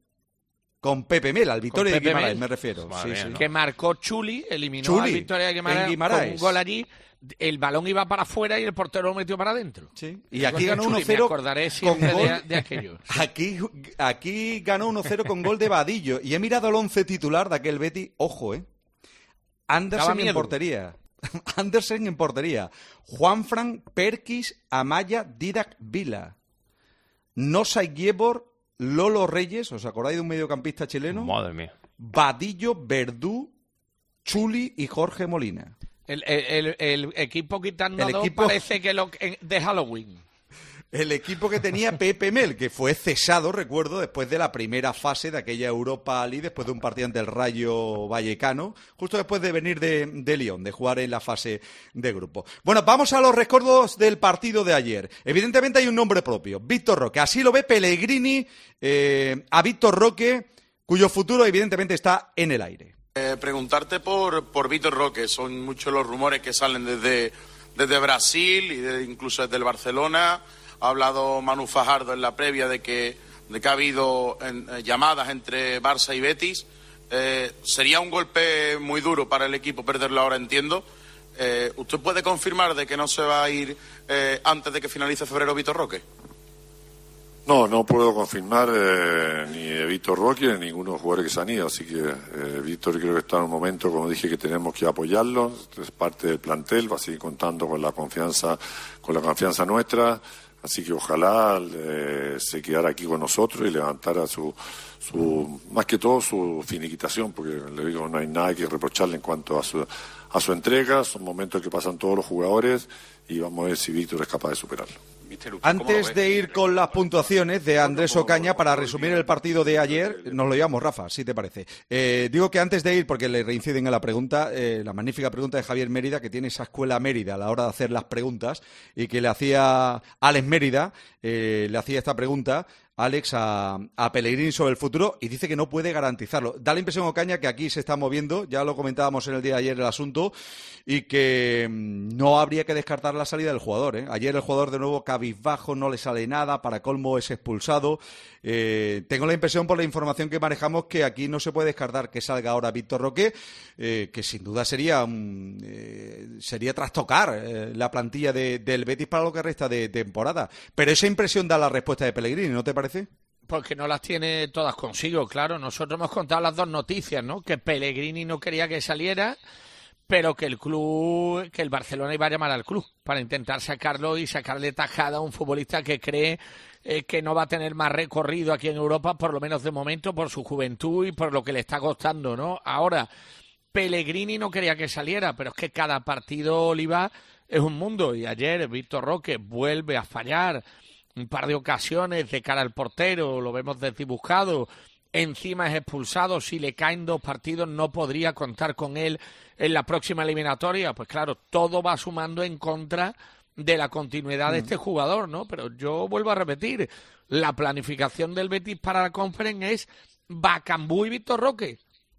con Pepe Mel, al Vitória de Pepe Guimaraes, Mel. me refiero. Madre Sí, mía, sí. ¿no? Que marcó Chuli, eliminó Chuli, al Victoria de Guimaraes, en Guimaraes. con un gol allí. El balón iba para afuera y el portero lo metió para adentro. Sí. Y aquí ganó Chuli, uno cero Me acordaré con siempre gol. de, de aquello. Aquí, aquí ganó uno cero con gol de Vadillo. Y he mirado el once titular de aquel Betis. Ojo, ¿eh? Daba Andersen en miedo. portería. Andersen en portería. Juanfran, Perkis, Amaya, Didac, Vila. Nosai Giebor, Lolo Reyes. ¿Os acordáis de un mediocampista chileno? Madre mía. Vadillo, Verdú, Chuli y Jorge Molina. El, el, el, el equipo quitando el dos equipo... parece que lo de Halloween. El equipo que tenía Pepe Mel, que fue cesado, recuerdo, después de la primera fase de aquella Europa League, después de un partido ante el Rayo Vallecano, justo después de venir de, de Lyon, de jugar en la fase de grupo. Bueno, vamos a los recuerdos del partido de ayer. Evidentemente hay un nombre propio, Víctor Roque. Así lo ve Pellegrini eh, a Víctor Roque, cuyo futuro evidentemente está en el aire. Eh, preguntarte por, por Víctor Roque. Son muchos los rumores que salen desde, desde Brasil y de, incluso desde el Barcelona. Ha hablado Manu Fajardo en la previa de que, de que ha habido en, eh, llamadas entre Barça y Betis. Eh, sería un golpe muy duro para el equipo perderlo ahora, entiendo. Eh, ¿Usted puede confirmar de que no se va a ir eh, antes de que finalice febrero Víctor Roque? No, no puedo confirmar eh, ni de Víctor Roque ni ninguno de los jugadores que se han ido. Así que eh, Víctor creo que está en un momento, como dije, que tenemos que apoyarlo. Es parte del plantel, va a seguir contando con la confianza, con la confianza nuestra. Así que ojalá eh, se quedara aquí con nosotros y levantara su, su, más que todo su finiquitación, porque le digo, no hay nada que reprocharle en cuanto a su, a su entrega. Son momentos que pasan todos los jugadores y vamos a ver si Víctor es capaz de superarlo. Antes de ir con las puntuaciones de Andrés Ocaña para resumir el partido de ayer, nos lo llevamos, Rafa, si te parece. Eh, digo que antes de ir, porque le reinciden a la pregunta, eh, la magnífica pregunta de Javier Mérida, que tiene esa escuela Mérida a la hora de hacer las preguntas, y que le hacía Alex Mérida, eh, le hacía esta pregunta, Alex, a, a Pellegrini sobre el futuro, y dice que no puede garantizarlo. Da la impresión, Ocaña, que aquí se está moviendo, ya lo comentábamos en el día de ayer el asunto, y que no habría que descartar la salida del jugador, ¿eh? Ayer el jugador de nuevo cabizbajo, no le sale nada, para colmo es expulsado. Eh, tengo la impresión por la información que manejamos que aquí no se puede descartar que salga ahora Víctor Roque, eh, que sin duda sería um, eh, sería trastocar eh, la plantilla de, del Betis para lo que resta de temporada. Pero esa impresión da la respuesta de Pellegrini, ¿no te parece? Porque no las tiene todas consigo, claro. Nosotros hemos contado las dos noticias, ¿no? Que Pellegrini no quería que saliera, pero que el club, que el Barcelona iba a llamar al club para intentar sacarlo y sacarle tajada a un futbolista que cree eh, que no va a tener más recorrido aquí en Europa, por lo menos de momento, por su juventud y por lo que le está costando, ¿no? Ahora, Pellegrini no quería que saliera, pero es que cada partido, Oliva, es un mundo. Y ayer Víctor Roque vuelve a fallar un par de ocasiones de cara al portero, lo vemos desdibujado. Encima es expulsado, si le caen dos partidos no podría contar con él en la próxima eliminatoria. Pues claro, todo va sumando en contra de la continuidad de este jugador, ¿no? Pero yo vuelvo a repetir, la planificación del Betis para la Conference es Bakambu y Víctor Roque.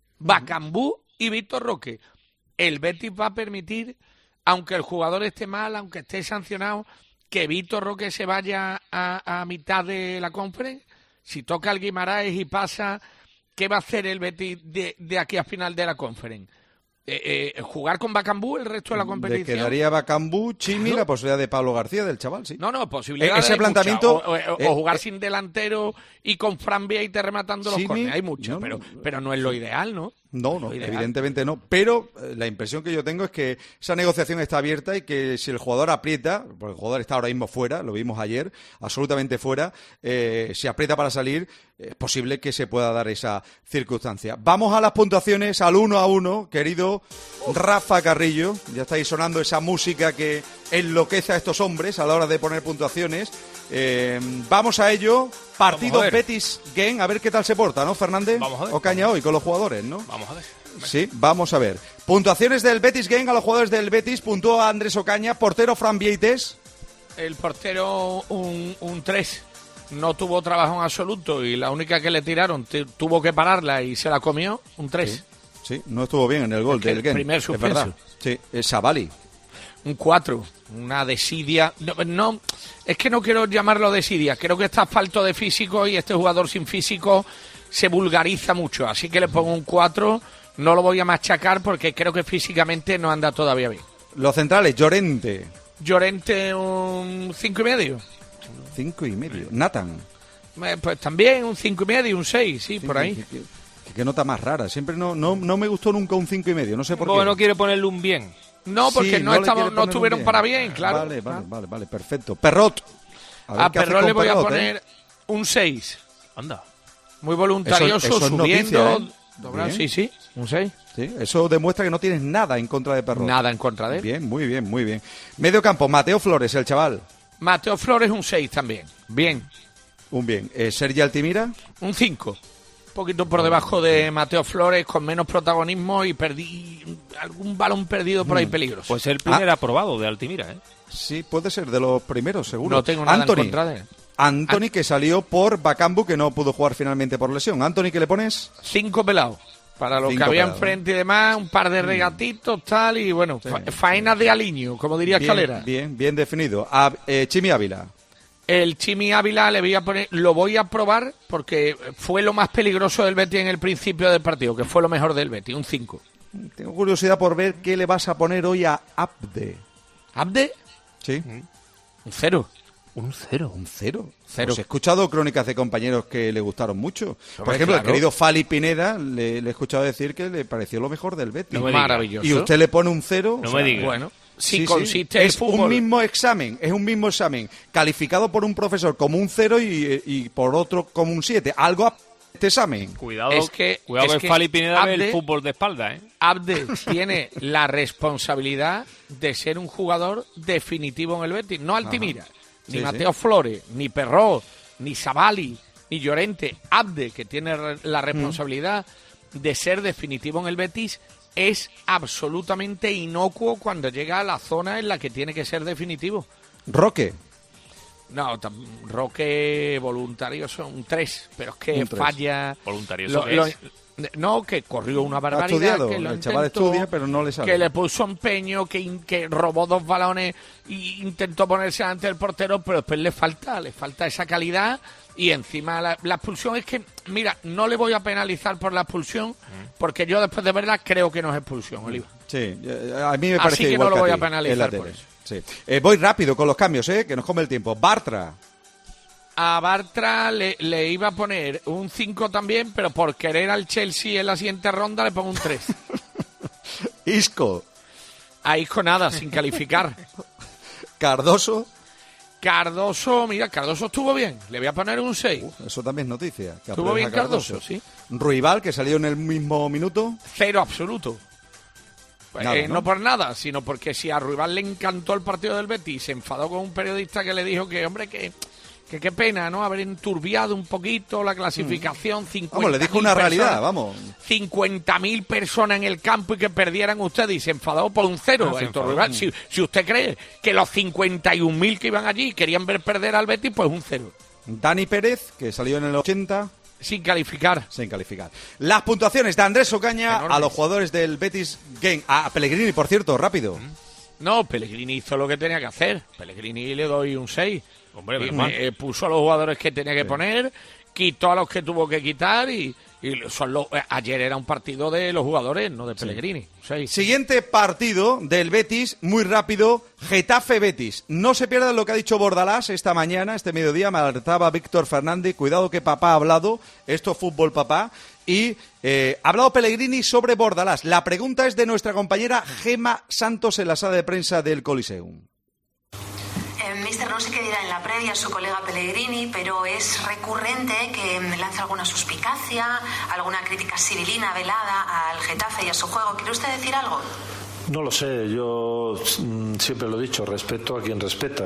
Bakambu y Víctor Roque. El Betis va a permitir, aunque el jugador esté mal, aunque esté sancionado, que Víctor Roque se vaya a, a mitad de la Conference. Si toca el Guimaraes y pasa, ¿qué va a hacer el Betis de, de aquí a final de la Conference? Eh, eh, ¿Jugar con Bakambu el resto de la competición? Le quedaría Bakambu, Chimi, la posibilidad de Pablo García, del chaval, sí. No, no, posibilidad Ese hay planteamiento... mucha. O, o, eh, o jugar eh, sin delantero y con Fran Vieite rematando los Chimi, córneres. Hay mucho, no, pero, pero no es lo ideal, ¿no? No, no, Lo ideal. evidentemente no. Pero eh, la impresión que yo tengo es que esa negociación está abierta y que si el jugador aprieta, porque el jugador está ahora mismo fuera, lo vimos ayer, absolutamente fuera, eh, si aprieta para salir, es posible que se pueda dar esa circunstancia. Vamos a las puntuaciones, al uno a uno, querido Rafa Carrillo. Ya está ahí sonando esa música que enloquece a estos hombres a la hora de poner puntuaciones. Eh, vamos a ello. Partido Betis-Genk, a ver qué tal se porta, ¿no, Fernández? Vamos a ver. Ocaña hoy con los jugadores, ¿no? Vamos a ver. Sí, vamos a ver. Puntuaciones del Betis-Genk a los jugadores del Betis. Puntúa Andrés Ocaña, portero Fran Vieites. El portero un, un tres. No tuvo trabajo en absoluto y la única que le tiraron t- tuvo que pararla y se la comió, un tres. Sí, sí, no estuvo bien en el gol Es que del el Genk. primer es suspenso. verdad. Sí, es Savali. Un cuatro, una desidia. No, no, es que no quiero llamarlo desidia. Creo que está falto de físico y este jugador sin físico se vulgariza mucho. Así que le pongo un cuatro. No lo voy a machacar porque creo que físicamente no anda todavía bien. Los centrales, Llorente. Llorente un cinco y medio. Cinco y medio. Nathan. Eh, Pues también un cinco y medio, un seis, sí, Sí, por ahí. Qué, qué- qué nota más rara. Siempre no, no, no me gustó nunca un cinco y medio. No sé por qué. Bueno, quiere ponerle un bien. No, porque Sí, no, le estamos, quiere no poner un estuvieron bien. para bien, claro. Vale, vale, vale, vale, perfecto. Perrot. A, ver A qué hace Perrot con le voy a Perrot, poner ¿eh? un seis. Anda. Muy voluntarioso, Eso- eso es subiendo. noticia, ¿eh? dobrando, Bien. sí, sí. ¿Un seis? Sí, eso demuestra que no tienes nada en contra de Perrot. Nada en contra de él. Bien, muy bien, muy bien. Medio campo, Mateo Flores, el chaval. Mateo Flores un seis también. Bien. Un bien. Eh, Sergi Altimira. Un cinco. Un poquito por debajo de Mateo Flores, con menos protagonismo y perdí algún balón perdido por ahí peligroso. Pues el primer ah. aprobado de Altimira, ¿eh? Sí, puede ser de los primeros, seguro. No tengo nada Anthony. en contra de él. Anthony, que salió por Bakambu, que no pudo jugar finalmente por lesión. Anthony, ¿qué le pones? Cinco pelados. Para lo que había enfrente y demás, un par de regatitos, tal, y bueno, sí, fa faenas sí. de aliño, como diría bien, Escalera. Bien, bien definido. A, eh, Chimi Ávila. El Chimi Ávila le voy a poner, lo voy a probar porque fue lo más peligroso del Betis en el principio del partido, que fue lo mejor del Betis, un cinco. Tengo curiosidad por ver qué le vas a poner hoy a Abde. ¿Abde? Sí. Un cero. Un cero. Un cero. Cero. Pues he escuchado crónicas de compañeros que le gustaron mucho. Por Hombre, ejemplo, claro. el querido Fali Pineda, le, le he escuchado decir que le pareció lo mejor del Betis. No Maravilloso. Y usted le pone un cero. No o sea, me diga. Bueno, si sí, consiste sí. el Es fútbol... un mismo examen, es un mismo examen, calificado por un profesor como un cero y, y por otro como un siete. Algo a este examen. Cuidado, es que, cuidado es que, que Fali Pineda ve Abde, el fútbol de espalda, ¿eh? Abde tiene la responsabilidad de ser un jugador definitivo en el Betis, no Altimira. Ajá. Ni Sí, Mateo sí. Flores, ni Perrot, ni Savali, ni Llorente. Abde, que tiene la responsabilidad mm. de ser definitivo en el Betis, es absolutamente inocuo cuando llega a la zona en la que tiene que ser definitivo. Roque. No, Roque voluntario son un tres, pero es que falla... Voluntario, lo, ¿eso lo, es? No, que corrió una barbaridad. Ha estudiado, que lo el intentó, chaval estudia, pero no le sale. Que le puso empeño, que, in, que robó dos balones e intentó ponerse ante el portero, pero después le falta, le falta esa calidad. Y encima la, la expulsión es que, mira, no le voy a penalizar por la expulsión, porque yo después de verla creo que no es expulsión, Oliva. Sí, a mí me parece Así que igual no lo que voy a a ti, penalizar por eso. Sí. Eh, voy rápido con los cambios, ¿eh? Que nos come el tiempo. Bartra. A Bartra le, le iba a poner un cinco también, pero por querer al Chelsea en la siguiente ronda le pongo un tres. Isco. A Isco nada, sin calificar. Cardoso. Cardoso, mira, Cardoso estuvo bien. Le voy a poner un seis. Uh, eso también es noticia. Que estuvo bien Cardoso. Cardoso, sí. Ruibal, que salió en el mismo minuto. Cero absoluto. Pues, nada, eh, ¿no? ¿no? por nada, sino porque si a Ruibal le encantó el partido del Betis, se enfadó con un periodista que le dijo que, hombre, que... Que qué pena, ¿no? Haber enturbiado un poquito la clasificación. cincuenta vamos, le dijo una personas, realidad, vamos. cincuenta mil personas en el campo y que perdieran ustedes y se enfadó por un cero. Ah, si, si usted cree que los cincuenta y un mil que iban allí querían ver perder al Betis, pues un cero. Dani Pérez, que salió en el ochenta. Sin calificar. Sin calificar. Las puntuaciones de Andrés Ocaña enormes a los jugadores del Betis Game. A Pellegrini, por cierto, rápido. No, Pellegrini hizo lo que tenía que hacer. Pellegrini le doy un seis. Hombre, y me, eh, puso a los jugadores que tenía que sí. poner, quitó a los que tuvo que quitar y, y son los, eh, ayer era un partido de los jugadores, no de Pellegrini. Sí. Siguiente partido del Betis, muy rápido, Getafe-Betis. No se pierdan lo que ha dicho Bordalás esta mañana, este mediodía, me alertaba Víctor Fernández, cuidado que papá ha hablado, esto es fútbol papá, y eh, ha hablado Pellegrini sobre Bordalás. La pregunta es de nuestra compañera Gema Santos en la sala de prensa del Coliseum. Mister, no sé qué dirá en la previa su colega Pellegrini, pero es recurrente que lance alguna suspicacia, alguna crítica sibilina velada al Getafe y a su juego. ¿Quiere usted decir algo? No lo sé, yo mm, siempre lo he dicho, respeto a quien respeta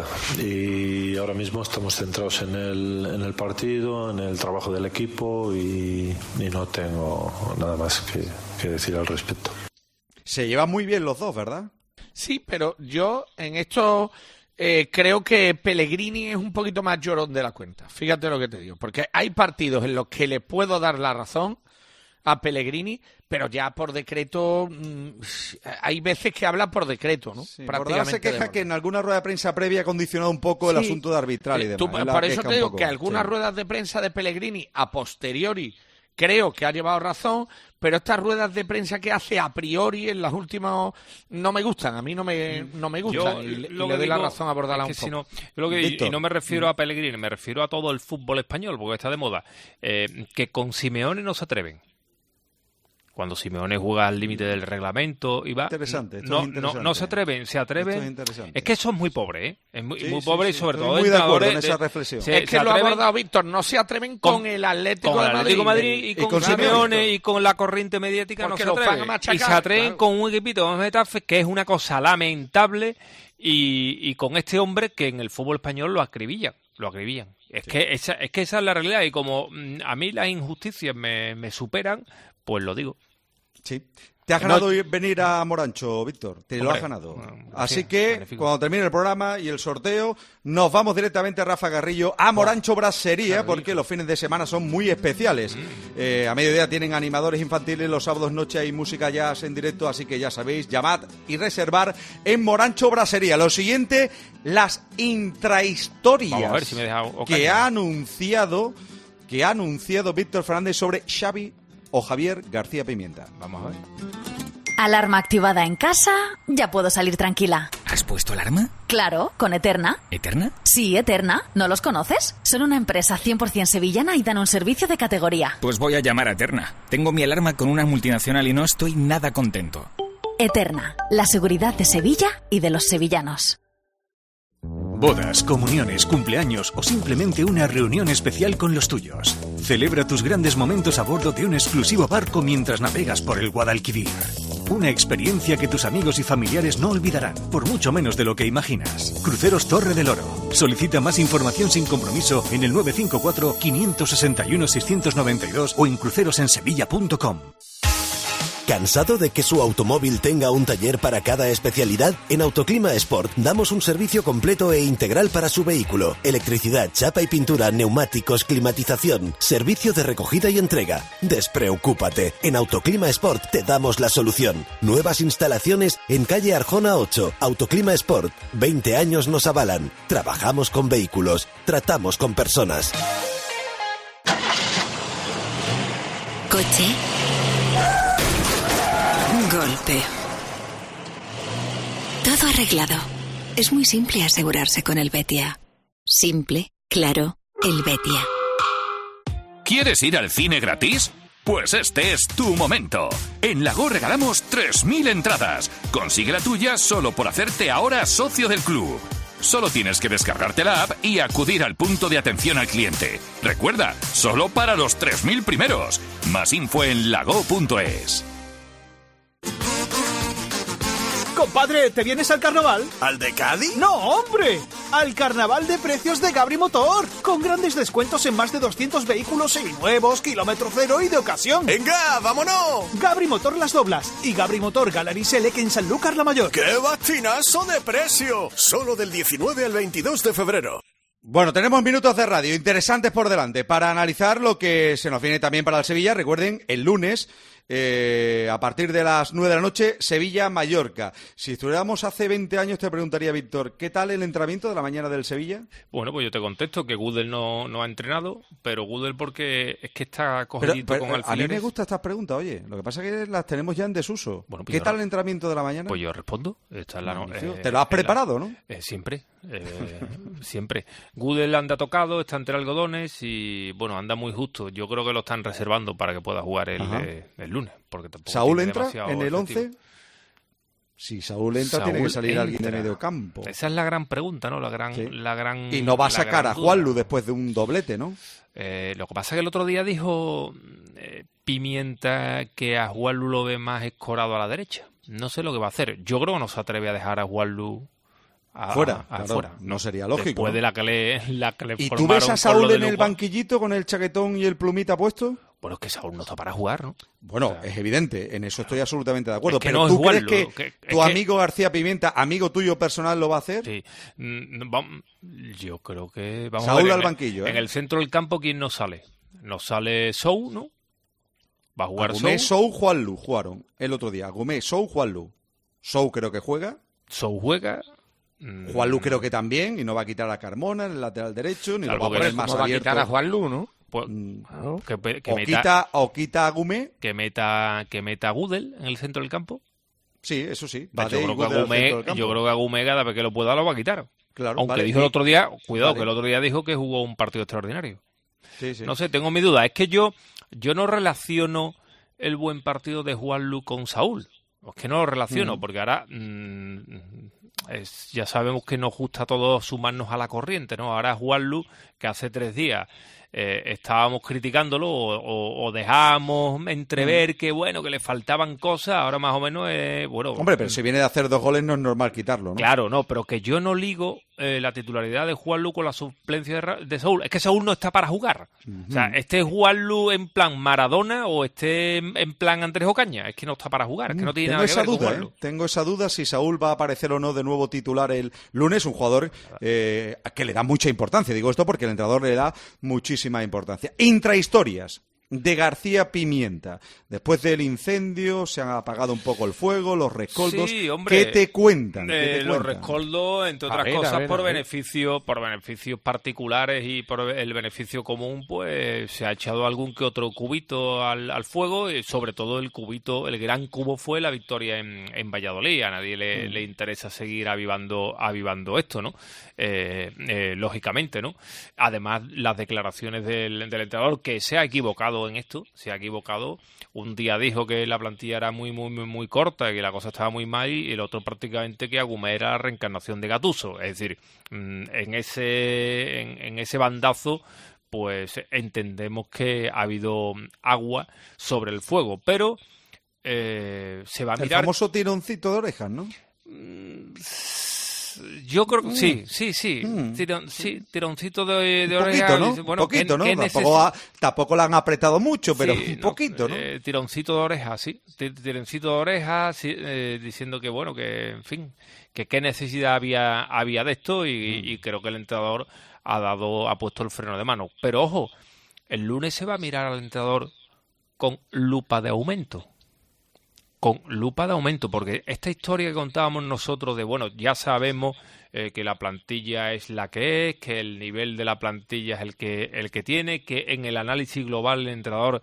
y ahora mismo estamos centrados en el, en el partido, en el trabajo del equipo y, y no tengo nada más que, que decir al respecto. Se llevan muy bien los dos, ¿verdad? Sí, pero yo en esto... Eh, creo que Pellegrini es un poquito más llorón de la cuenta. Fíjate lo que te digo. Porque hay partidos en los que le puedo dar la razón a Pellegrini, pero ya por decreto... Mmm, hay veces que habla por decreto, ¿no? Sí, prácticamente se queja que en alguna rueda de prensa previa ha condicionado un poco el sí, asunto de arbitral y demás. Tú, por eso te digo que algunas sí. ruedas de prensa de Pellegrini a posteriori creo que ha llevado razón, pero estas ruedas de prensa que hace a priori en las últimas no me gustan, a mí no me no me gustan. Yo, y, y le doy la razón a Bordalás es que un poco. Si no, lo que, y, y no me refiero a Pellegrini, me refiero a todo el fútbol español, porque está de moda. Eh, que con Simeone no se atreven. Cuando Simeone juega al límite del reglamento y va... Interesante, esto no, es interesante. No, no se atreven, se atreven... Esto es interesante. Es que eso es muy pobre, ¿eh? Es muy, Sí, muy sí, pobre sí, y sobre estoy todo muy de acuerdo en de- esa reflexión. se- Es que se lo ha atreven abordado Víctor, no se atreven con, con- el Atlético con de el Madrid. Atlético de Madrid y, Y con, con Simeone Simeone. y con la corriente mediática Porque no se los van a atreven. machacar, Y se atreven claro. con un equipito como Getafe, que es una cosa lamentable, y, y con este hombre que en el fútbol español lo acribillan, lo acribillan. Es, Sí. que esa, es que esa es la realidad, y como mm, a mí las injusticias me, me superan, pues lo digo. Sí. Te has No- ganado ir- venir a Morancho, Víctor. Te lo Hombre, has ganado. bueno, Así sí, que, magnífico. cuando termine el programa y el sorteo, nos vamos directamente a Rafa Garrillo, a Morancho Brassería, porque los fines de semana son muy especiales. Eh, a mediodía tienen animadores infantiles, los sábados noche hay música jazz en directo, así que ya sabéis, llamad y reservar en Morancho Brassería. Lo siguiente, las intrahistorias Vamos a ver si me deja Ocaña. que ha anunciado, que ha anunciado Víctor Fernández sobre Xavi o Javier García Pimienta. Vamos a ver. Alarma activada en casa, ya puedo salir tranquila. ¿Has puesto alarma? Claro, con Eterna. ¿Eterna? Sí, Eterna. ¿No los conoces? Son una empresa cien por ciento sevillana y dan un servicio de categoría. Pues voy a llamar a Eterna. Tengo mi alarma con una multinacional y no estoy nada contento. Eterna, la seguridad de Sevilla y de los sevillanos. Bodas, comuniones, cumpleaños o simplemente una reunión especial con los tuyos. Celebra tus grandes momentos a bordo de un exclusivo barco mientras navegas por el Guadalquivir. Una experiencia que tus amigos y familiares no olvidarán, por mucho menos de lo que imaginas. Cruceros Torre del Oro. Solicita más información sin compromiso en el nueve cinco cuatro, cinco seis uno, seis nueve dos o en crucerosensevilla punto com. ¿Cansado de que su automóvil tenga un taller para cada especialidad? En Autoclima Sport damos un servicio completo e integral para su vehículo. Electricidad, chapa y pintura, neumáticos, climatización, servicio de recogida y entrega. Despreocúpate, en Autoclima Sport te damos la solución. Nuevas instalaciones en calle Arjona ocho. Autoclima Sport, veinte años nos avalan. Trabajamos con vehículos, tratamos con personas. Coche. Golpe. Todo arreglado. Es muy simple asegurarse con el Betia. Simple, claro, el Betia. ¿Quieres ir al cine gratis? Pues este es tu momento. En Lago regalamos tres mil entradas. Consigue la tuya solo por hacerte ahora socio del club. Solo tienes que descargarte la app y acudir al punto de atención al cliente. Recuerda, solo para los tres mil primeros. Más info en lago punto es. Compadre, ¿te vienes al carnaval? ¿Al de Cádiz? ¡No, hombre! Al carnaval de precios de Gabri Motor, con grandes descuentos en más de doscientos vehículos seminuevos, kilómetro cero y de ocasión. ¡Venga, vámonos! Gabri Motor Las Doblas y Gabri Motor Galería Select en Sanlúcar la Mayor. ¡Qué bastinazo de precio! Solo del diecinueve al veintidós de febrero. Bueno, tenemos minutos de radio interesantes por delante para analizar lo que se nos viene también para el Sevilla. Recuerden, el lunes, eh, a partir de las nueve de la noche, Sevilla-Mallorca. Si estuviéramos hace veinte años, te preguntaría, Víctor, ¿qué tal el entrenamiento de la mañana del Sevilla? Bueno, pues yo te contesto que Gudel no, no ha entrenado, pero Gudel porque es que está Pero, cogidito pero, con a mí alfileres. me gustan estas preguntas, oye. Lo que pasa es que las tenemos ya en desuso. Bueno, pues ¿Qué yo tal no- el entrenamiento de la mañana? Pues yo respondo. Esta es la, no- Magnífico. eh, Te lo has es la- preparado, ¿no? Eh, siempre. eh, siempre. Gudel anda tocado, está entre algodones y, bueno, anda muy justo. Yo creo que lo están reservando para que pueda jugar el, Ajá. eh, el lunes. Porque tampoco ¿Saúl tiene entra demasiado en el efectivo. once? Si Saúl entra, tiene Saúl que salir alguien de entra. medio campo. Esa es la gran pregunta, ¿no? La gran, Sí. la gran Y no va a la sacar gran a duda. Juanlu después de un doblete, ¿no? Eh, lo que pasa es que el otro día dijo eh, Pimienta que a Juanlu lo ve más escorado a la derecha. No sé lo que va a hacer. Yo creo que no se atreve a dejar a Juanlu a- Fuera, a- claro, afuera. no sería lógico, Después ¿no? de la que le, la que le ¿Y tú formaron ves a con Saúl lo de en el Lugo. banquillito con el chaquetón y el plumita puesto? Bueno, es que Saúl no está para jugar, ¿no? Bueno, es evidente, en eso estoy absolutamente de acuerdo. Es que pero no es ¿tú crees Juanlu, que, que- es tu que- amigo García Pimienta, amigo tuyo personal, lo va a hacer? Sí. Mm, vam- Yo creo que... Vamos Saúl a ver, al en el- banquillo, ¿eh? En el centro del campo, ¿quién no sale? Nos sale Sou, ¿no? Va a jugar Agumé, Sou. Sou, Juanlu jugaron el otro día. Agumé, Sou, Juanlu. Sou creo que juega. Sou juega. Mm, Juanlu creo que también, y no va a quitar a Carmona en el lateral derecho, ni lo Claro, va a porque poner no más va a abierto. quitar a Juanlu, ¿no? Pues, que, pe- que o, meta, quita, o quita a Agumé. que meta que meta a Gudel en el centro del campo. Sí, eso sí. De hecho, Bade yo, y creo que Gudel al Agumé, centro del campo. yo creo que Agumé cada vez que lo pueda lo va a quitar. Claro, Aunque vale. dijo el Y- otro día, cuidado, vale. que el otro día dijo que jugó un partido extraordinario. Sí, sí. No sé, tengo mi duda. Es que yo, yo no relaciono el buen partido de Juanlu con Saúl? Es que no lo relaciono, Mm. porque ahora mmm, es, ya sabemos que nos gusta a todos sumarnos a la corriente, ¿no? Ahora Juanlu, que hace tres días eh, estábamos criticándolo o, o, o dejábamos entrever Mm. que, bueno, que le faltaban cosas, ahora más o menos, eh, bueno... Hombre, pero si viene de hacer dos goles no es normal quitarlo, ¿no? Claro, no, pero que yo no ligo eh, la titularidad de Juanlu con la suplencia de, Ra- de Saúl. Es que Saúl no está para jugar. O sea, este es Juanlu en plan Maradona o este en, en plan Andrés Ocaña. Es que no está para jugar, es que no tiene Tengo nada que esa ver con duda, Juanlu. ¿eh? Tengo esa duda si Saúl va a aparecer o no de nuevo titular el lunes, un jugador eh, que le da mucha importancia. Digo esto porque el entrenador le da muchísima importancia. Intrahistorias de García Pimienta. Después del incendio se han apagado un poco el fuego, los rescoldos. Sí, hombre. ¿Qué te cuentan? ¿Qué Eh, te los cuentan? rescoldos, entre A otras ver, a cosas, ver, por a ver. beneficios, por beneficios particulares y por el beneficio común, pues se ha echado algún que otro cubito al, al fuego, y sobre todo el cubito, el gran cubo fue la victoria en, en Valladolid. A nadie le, Mm. le interesa seguir avivando, avivando esto, ¿no? Eh, eh, lógicamente, ¿no? Además, las declaraciones del, del entrenador, que se ha equivocado en esto, se ha equivocado. Un día dijo que la plantilla era muy, muy, muy, muy corta, que la cosa estaba muy mal, y el otro prácticamente que Agumé era la reencarnación de Gattuso. Es decir, mm, en ese, en, en ese bandazo, pues entendemos que ha habido agua sobre el fuego, pero eh, se va a El mirar... famoso tironcito de orejas, ¿no? Yo creo que Mm. sí, sí, sí, Mm. Tirón- sí, tironcito de, de Un oreja. poquito, ¿no? dice, bueno, un poquito, ¿qué- ¿no? qué Tampoco, necesi- ha- tampoco la han apretado mucho, pero Sí, un no, poquito, ¿no? eh, tironcito de oreja, sí. Ti- Tironcito de oreja, sí, eh, diciendo que, bueno, que, en fin, que qué necesidad había, había de esto, y, Mm. y creo que el entrenador ha dado, ha puesto el freno de mano. Pero ojo, el lunes se va a mirar al entrenador con lupa de aumento. Con lupa de aumento, porque esta historia que contábamos nosotros de, bueno, ya sabemos eh, que la plantilla es la que es, que el nivel de la plantilla es el que, el que tiene, que en el análisis global el entrenador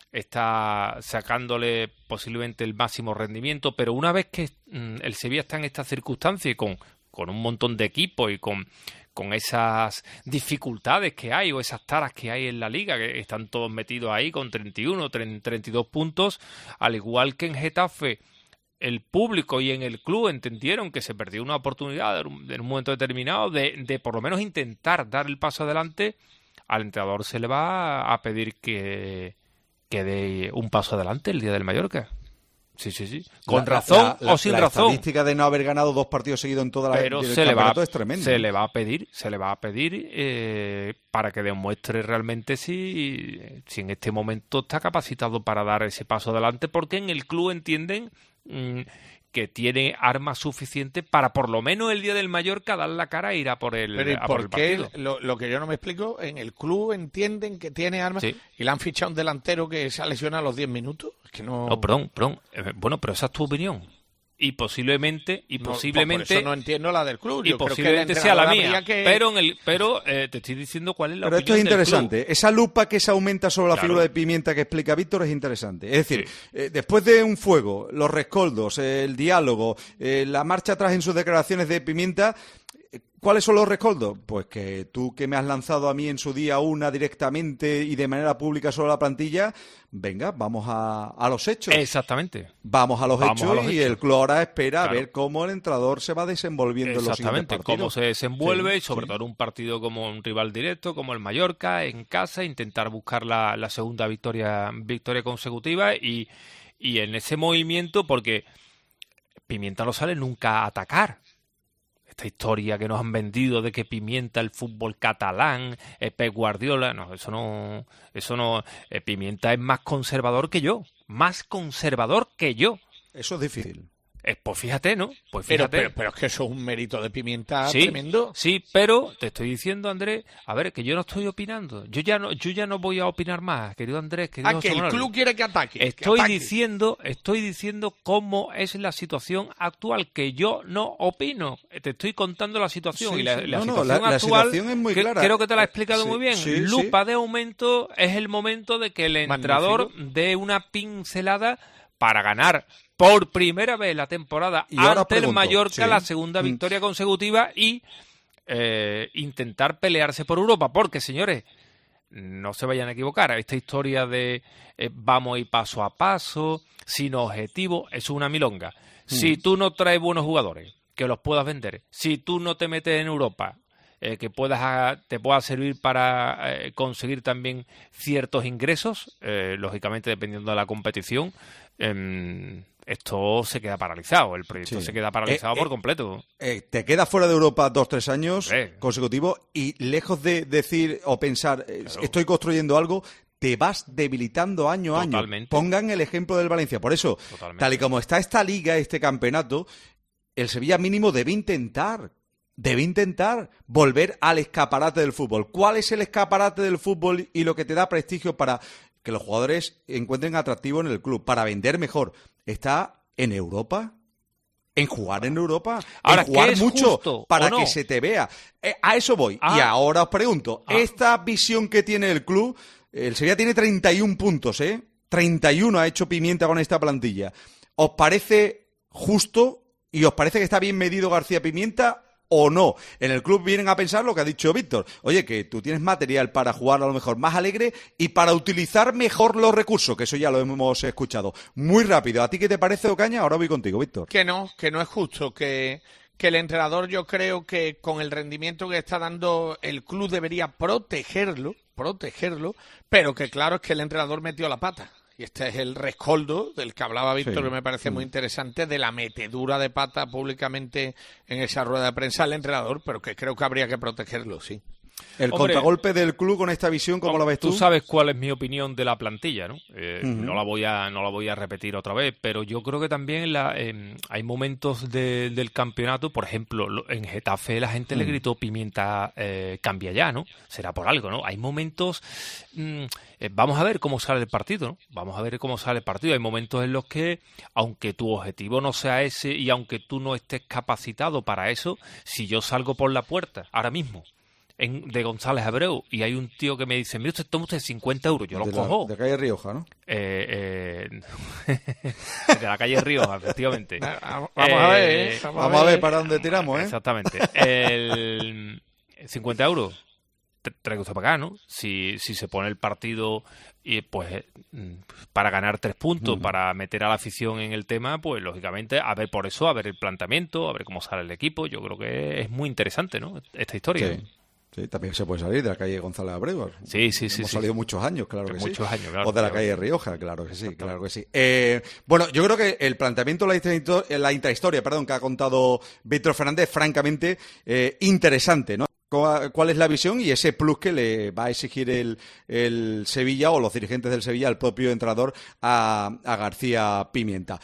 está sacándole posiblemente el máximo rendimiento, pero una vez que mm, el Sevilla está en esta circunstancia y con, con un montón de equipos y con, con esas dificultades que hay o esas taras que hay en la liga, que están todos metidos ahí con treinta y uno, treinta y dos puntos, al igual que en Getafe, el público y en el club entendieron que se perdió una oportunidad en un, en un momento determinado de, de por lo menos intentar dar el paso adelante. Al entrenador se le va a pedir que, que dé un paso adelante el día del Mallorca. Sí, sí, sí. Con La- razón la- la- o sin la razón. estadística de no haber ganado dos partidos seguidos en toda la Pero del se le va, campeonato es tremendo. se le va a pedir, se le va a pedir eh, para que demuestre realmente si, si en este momento está capacitado para dar ese paso adelante, porque en el club entienden mm, que tiene armas suficientes para por lo menos el día del Mallorca dar la cara e ir a por el, Pero ¿y a por por el qué? partido. Lo, lo que yo no me explico, en el club entienden que tiene armas Sí. y le han fichado un delantero que se ha lesionado a los diez minutos. Es que no... No, perdón, perdón. Eh, Bueno, pero esa es tu opinión. Y posiblemente, y No, posiblemente... por eso no entiendo la del club. Y Yo creo que el posiblemente sea la entrenador mía. habría que- Pero, en el, pero eh, te estoy diciendo cuál es la Pero esto es opinión del interesante. club. Esa lupa que se aumenta sobre la Claro. figura de Pimienta que explica Víctor es interesante. Es decir, eh, después de un fuego, los rescoldos, eh, el diálogo, eh, la marcha atrás en sus declaraciones de Pimienta, eh, ¿cuáles son los rescoldos? Pues que tú que me has lanzado a mí en su día una directamente y de manera pública sobre la plantilla, venga, vamos a, a los hechos. Exactamente. Vamos a los Vamos hechos a los y hechos. el club ahora espera a Claro. ver cómo el entrenador se va desenvolviendo en los siguientes Exactamente, partidos. cómo se desenvuelve, Sí, y sobre sí. todo en un partido como un rival directo, como el Mallorca, en casa, intentar buscar la, la segunda victoria victoria consecutiva y, y en ese movimiento, porque Pimienta no sale nunca a atacar. Esta historia que nos han vendido de que Pimienta el fútbol catalán, eh, Pep Guardiola, no, eso no, eso no, eh, Pimienta es más conservador que yo, más conservador que yo. Eso es difícil. Eh, pues fíjate, ¿no? Pues Pero, fíjate. pero, pero es que eso es un mérito de Pimienta Sí, tremendo. sí, pero te estoy diciendo, Andrés, a ver, que yo no estoy opinando. Yo ya no, yo ya no voy a opinar más, querido Andrés, querido Ah, José que el Manuel. club quiere que ataque. que Estoy ataque. diciendo, estoy diciendo cómo es la situación actual, que yo no opino. Te estoy contando la situación Sí, y la, sí. la No, no, situación la- la actual. situación es muy que- clara. Creo que te la he explicado Sí, muy bien. sí, Lupa sí. de aumento es el momento de que el entrenador dé una pincelada para ganar por primera vez la temporada Y ahora ante el pregunto, Mallorca sí. la segunda Mm. victoria consecutiva y eh, intentar pelearse por Europa, porque señores, no se vayan a equivocar. Esta historia de eh, vamos a ir paso a paso, sin objetivo, eso es una milonga. Mm. Si tú no traes buenos jugadores, que los puedas vender, si tú no te metes en Europa, eh, que puedas te pueda servir para eh, conseguir también ciertos ingresos, eh, lógicamente dependiendo de la competición, eh, esto se queda paralizado, el proyecto sí. se queda paralizado eh, por eh, completo. Eh, te quedas fuera de Europa dos, tres años eh. consecutivos y lejos de decir o pensar eh, claro. estoy construyendo algo, te vas debilitando año a año. Pongan el ejemplo del Valencia. Por eso, Totalmente. tal y como está esta liga, este campeonato, el Sevilla mínimo debe intentar, debe intentar volver al escaparate del fútbol. ¿Cuál es el escaparate del fútbol y lo que te da prestigio para que los jugadores encuentren atractivo en el club, para vender mejor? Está en Europa, en jugar en Europa, ahora, en jugar mucho para no? que se te vea. Eh, a eso voy. Ah. Y ahora os pregunto, ah. esta visión que tiene el club, el Sevilla tiene treinta y uno puntos, ¿eh? treinta y uno ha hecho Pimienta con esta plantilla. ¿Os parece justo y os parece que está bien medido García Pimienta o no? En el club vienen a pensar lo que ha dicho Víctor. Oye, que tú tienes material para jugar a lo mejor más alegre y para utilizar mejor los recursos, que eso ya lo hemos escuchado. Muy rápido. ¿A ti qué te parece, Ocaña? Ahora voy contigo, Víctor. Que no, que no es justo, que, que el entrenador, yo creo que con el rendimiento que está dando el club debería protegerlo, protegerlo, pero que claro es que el entrenador metió la pata. Y este es el rescoldo del que hablaba Víctor, sí, que me parece sí. muy interesante, de la metedura de pata públicamente en esa rueda de prensa al entrenador, pero que creo que habría que protegerlo, sí. El Hombre, contragolpe del club con esta visión, ¿cómo lo ves tú? Tú sabes cuál es mi opinión de la plantilla, ¿no? Eh, uh-huh. No la voy a no la voy a repetir otra vez, pero yo creo que también la, eh, hay momentos de, del campeonato, por ejemplo, en Getafe la gente uh-huh. le gritó Pimienta eh, cambia ya, ¿no? Será por algo, ¿no? Hay momentos, mmm, eh, vamos a ver cómo sale el partido, ¿no? Vamos a ver cómo sale el partido. Hay momentos en los que, aunque tu objetivo no sea ese y aunque tú no estés capacitado para eso, si yo salgo por la puerta ahora mismo En, de González Abreu y hay un tío que me dice, mira usted, toma usted cincuenta euros, yo lo de cojo. La, de calle Rioja, ¿no? Eh, eh, de la calle Rioja, efectivamente. Vamos eh, a ver, ¿eh? Vamos, vamos a ver para dónde tiramos, ¿eh? Exactamente. El cincuenta euros, trae usted para acá, ¿no? Si, si se pone el partido y pues para ganar tres puntos, uh-huh. para meter a la afición en el tema, pues lógicamente, a ver por eso, a ver el planteamiento, a ver cómo sale el equipo. Yo creo que es muy interesante, ¿no? Esta historia. Sí. Sí, también se puede salir de la calle González Abreu. Sí, sí, sí. Hemos sí. salido muchos años, claro que muchos sí. años, claro. O de la calle Rioja, claro que sí, claro que sí. Eh, bueno, yo creo que el planteamiento, la intrahistoria, la intrahistoria, perdón, que ha contado Víctor Fernández, francamente eh, interesante, ¿no? ¿Cuál es la visión y ese plus que le va a exigir el, el Sevilla o los dirigentes del Sevilla, el propio entrenador, a, a García Pimienta?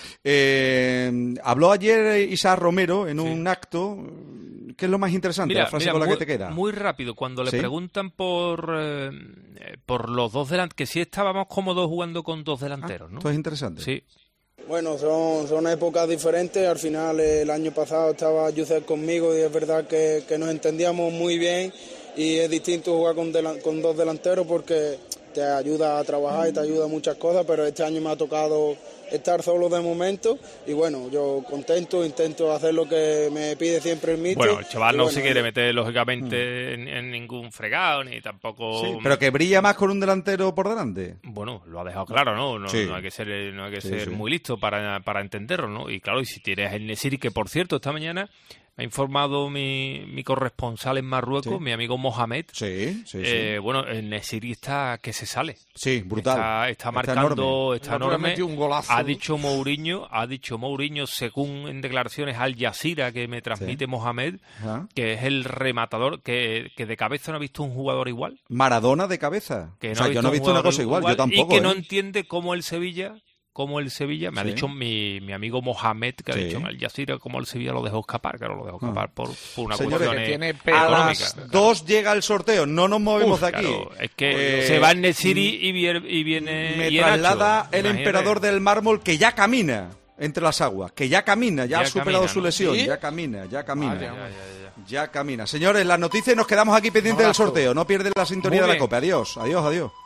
Eh, habló ayer Isaac Romero en un sí. acto. ¿Qué es lo más interesante? Mira, la frase mira, con la muy, que te queda. Muy rápido, cuando le ¿Sí? preguntan por eh, por los dos delanteros, que si estábamos cómodos jugando con dos delanteros, ah, ¿no? Esto es interesante. Sí. Bueno, son, son épocas diferentes. Al final, el año pasado estaba Yusef conmigo y es verdad que, que nos entendíamos muy bien y es distinto jugar con, delan, con dos delanteros porque te ayuda a trabajar y te ayuda a muchas cosas, pero este año me ha tocado estar solo de momento y bueno, yo contento, intento hacer lo que me pide siempre el míster. Bueno, el chaval no bueno, se quiere meter lógicamente en, en ningún fregado ni tampoco... Sí, pero que brilla más con un delantero por delante. Bueno, lo ha dejado claro, ¿no? No, sí. no hay que ser, no hay que sí, ser sí. muy listo para, para entenderlo, ¿no? Y claro, y si tienes el Nesiri, que por cierto, esta mañana me ha informado mi, mi corresponsal en Marruecos, sí. mi amigo Mohamed. Sí, sí, eh, sí. Bueno, el Nesiri está que se sale. Sí, brutal. Está, está marcando, está enorme. Está enorme. Un golazo. Ha dicho Mourinho, ha dicho Mourinho, según en declaraciones Al Jazeera que me transmite sí. Mohamed, ajá. que es el rematador, que, que de cabeza no ha visto un jugador igual. Maradona de cabeza. Que no o sea, yo no he visto una cosa igual, igual, yo tampoco. Y que ¿eh? no entiende cómo el Sevilla... como el Sevilla, me ha sí. dicho mi, mi amigo Mohamed, que sí. ha dicho en Al Jazeera, como el Sevilla lo dejó escapar, claro, lo dejó escapar ah. por, por una Señores, cuestión tiene económica. A las claro. dos llega el sorteo, no nos movemos Uf, de aquí. Claro, es que eh, se va en Nesiri y viene, y viene Me y traslada Nacho, el imagínate. emperador del mármol que ya camina entre las aguas, que ya camina, ya, ya ha superado camina, su lesión, ¿no? ¿Sí? ya camina, ya camina. Vale, ya, ya, ya. ya camina. Señores, las noticias nos quedamos aquí pendientes del sorteo, no pierden la sintonía de la Copa. Adiós, adiós, adiós.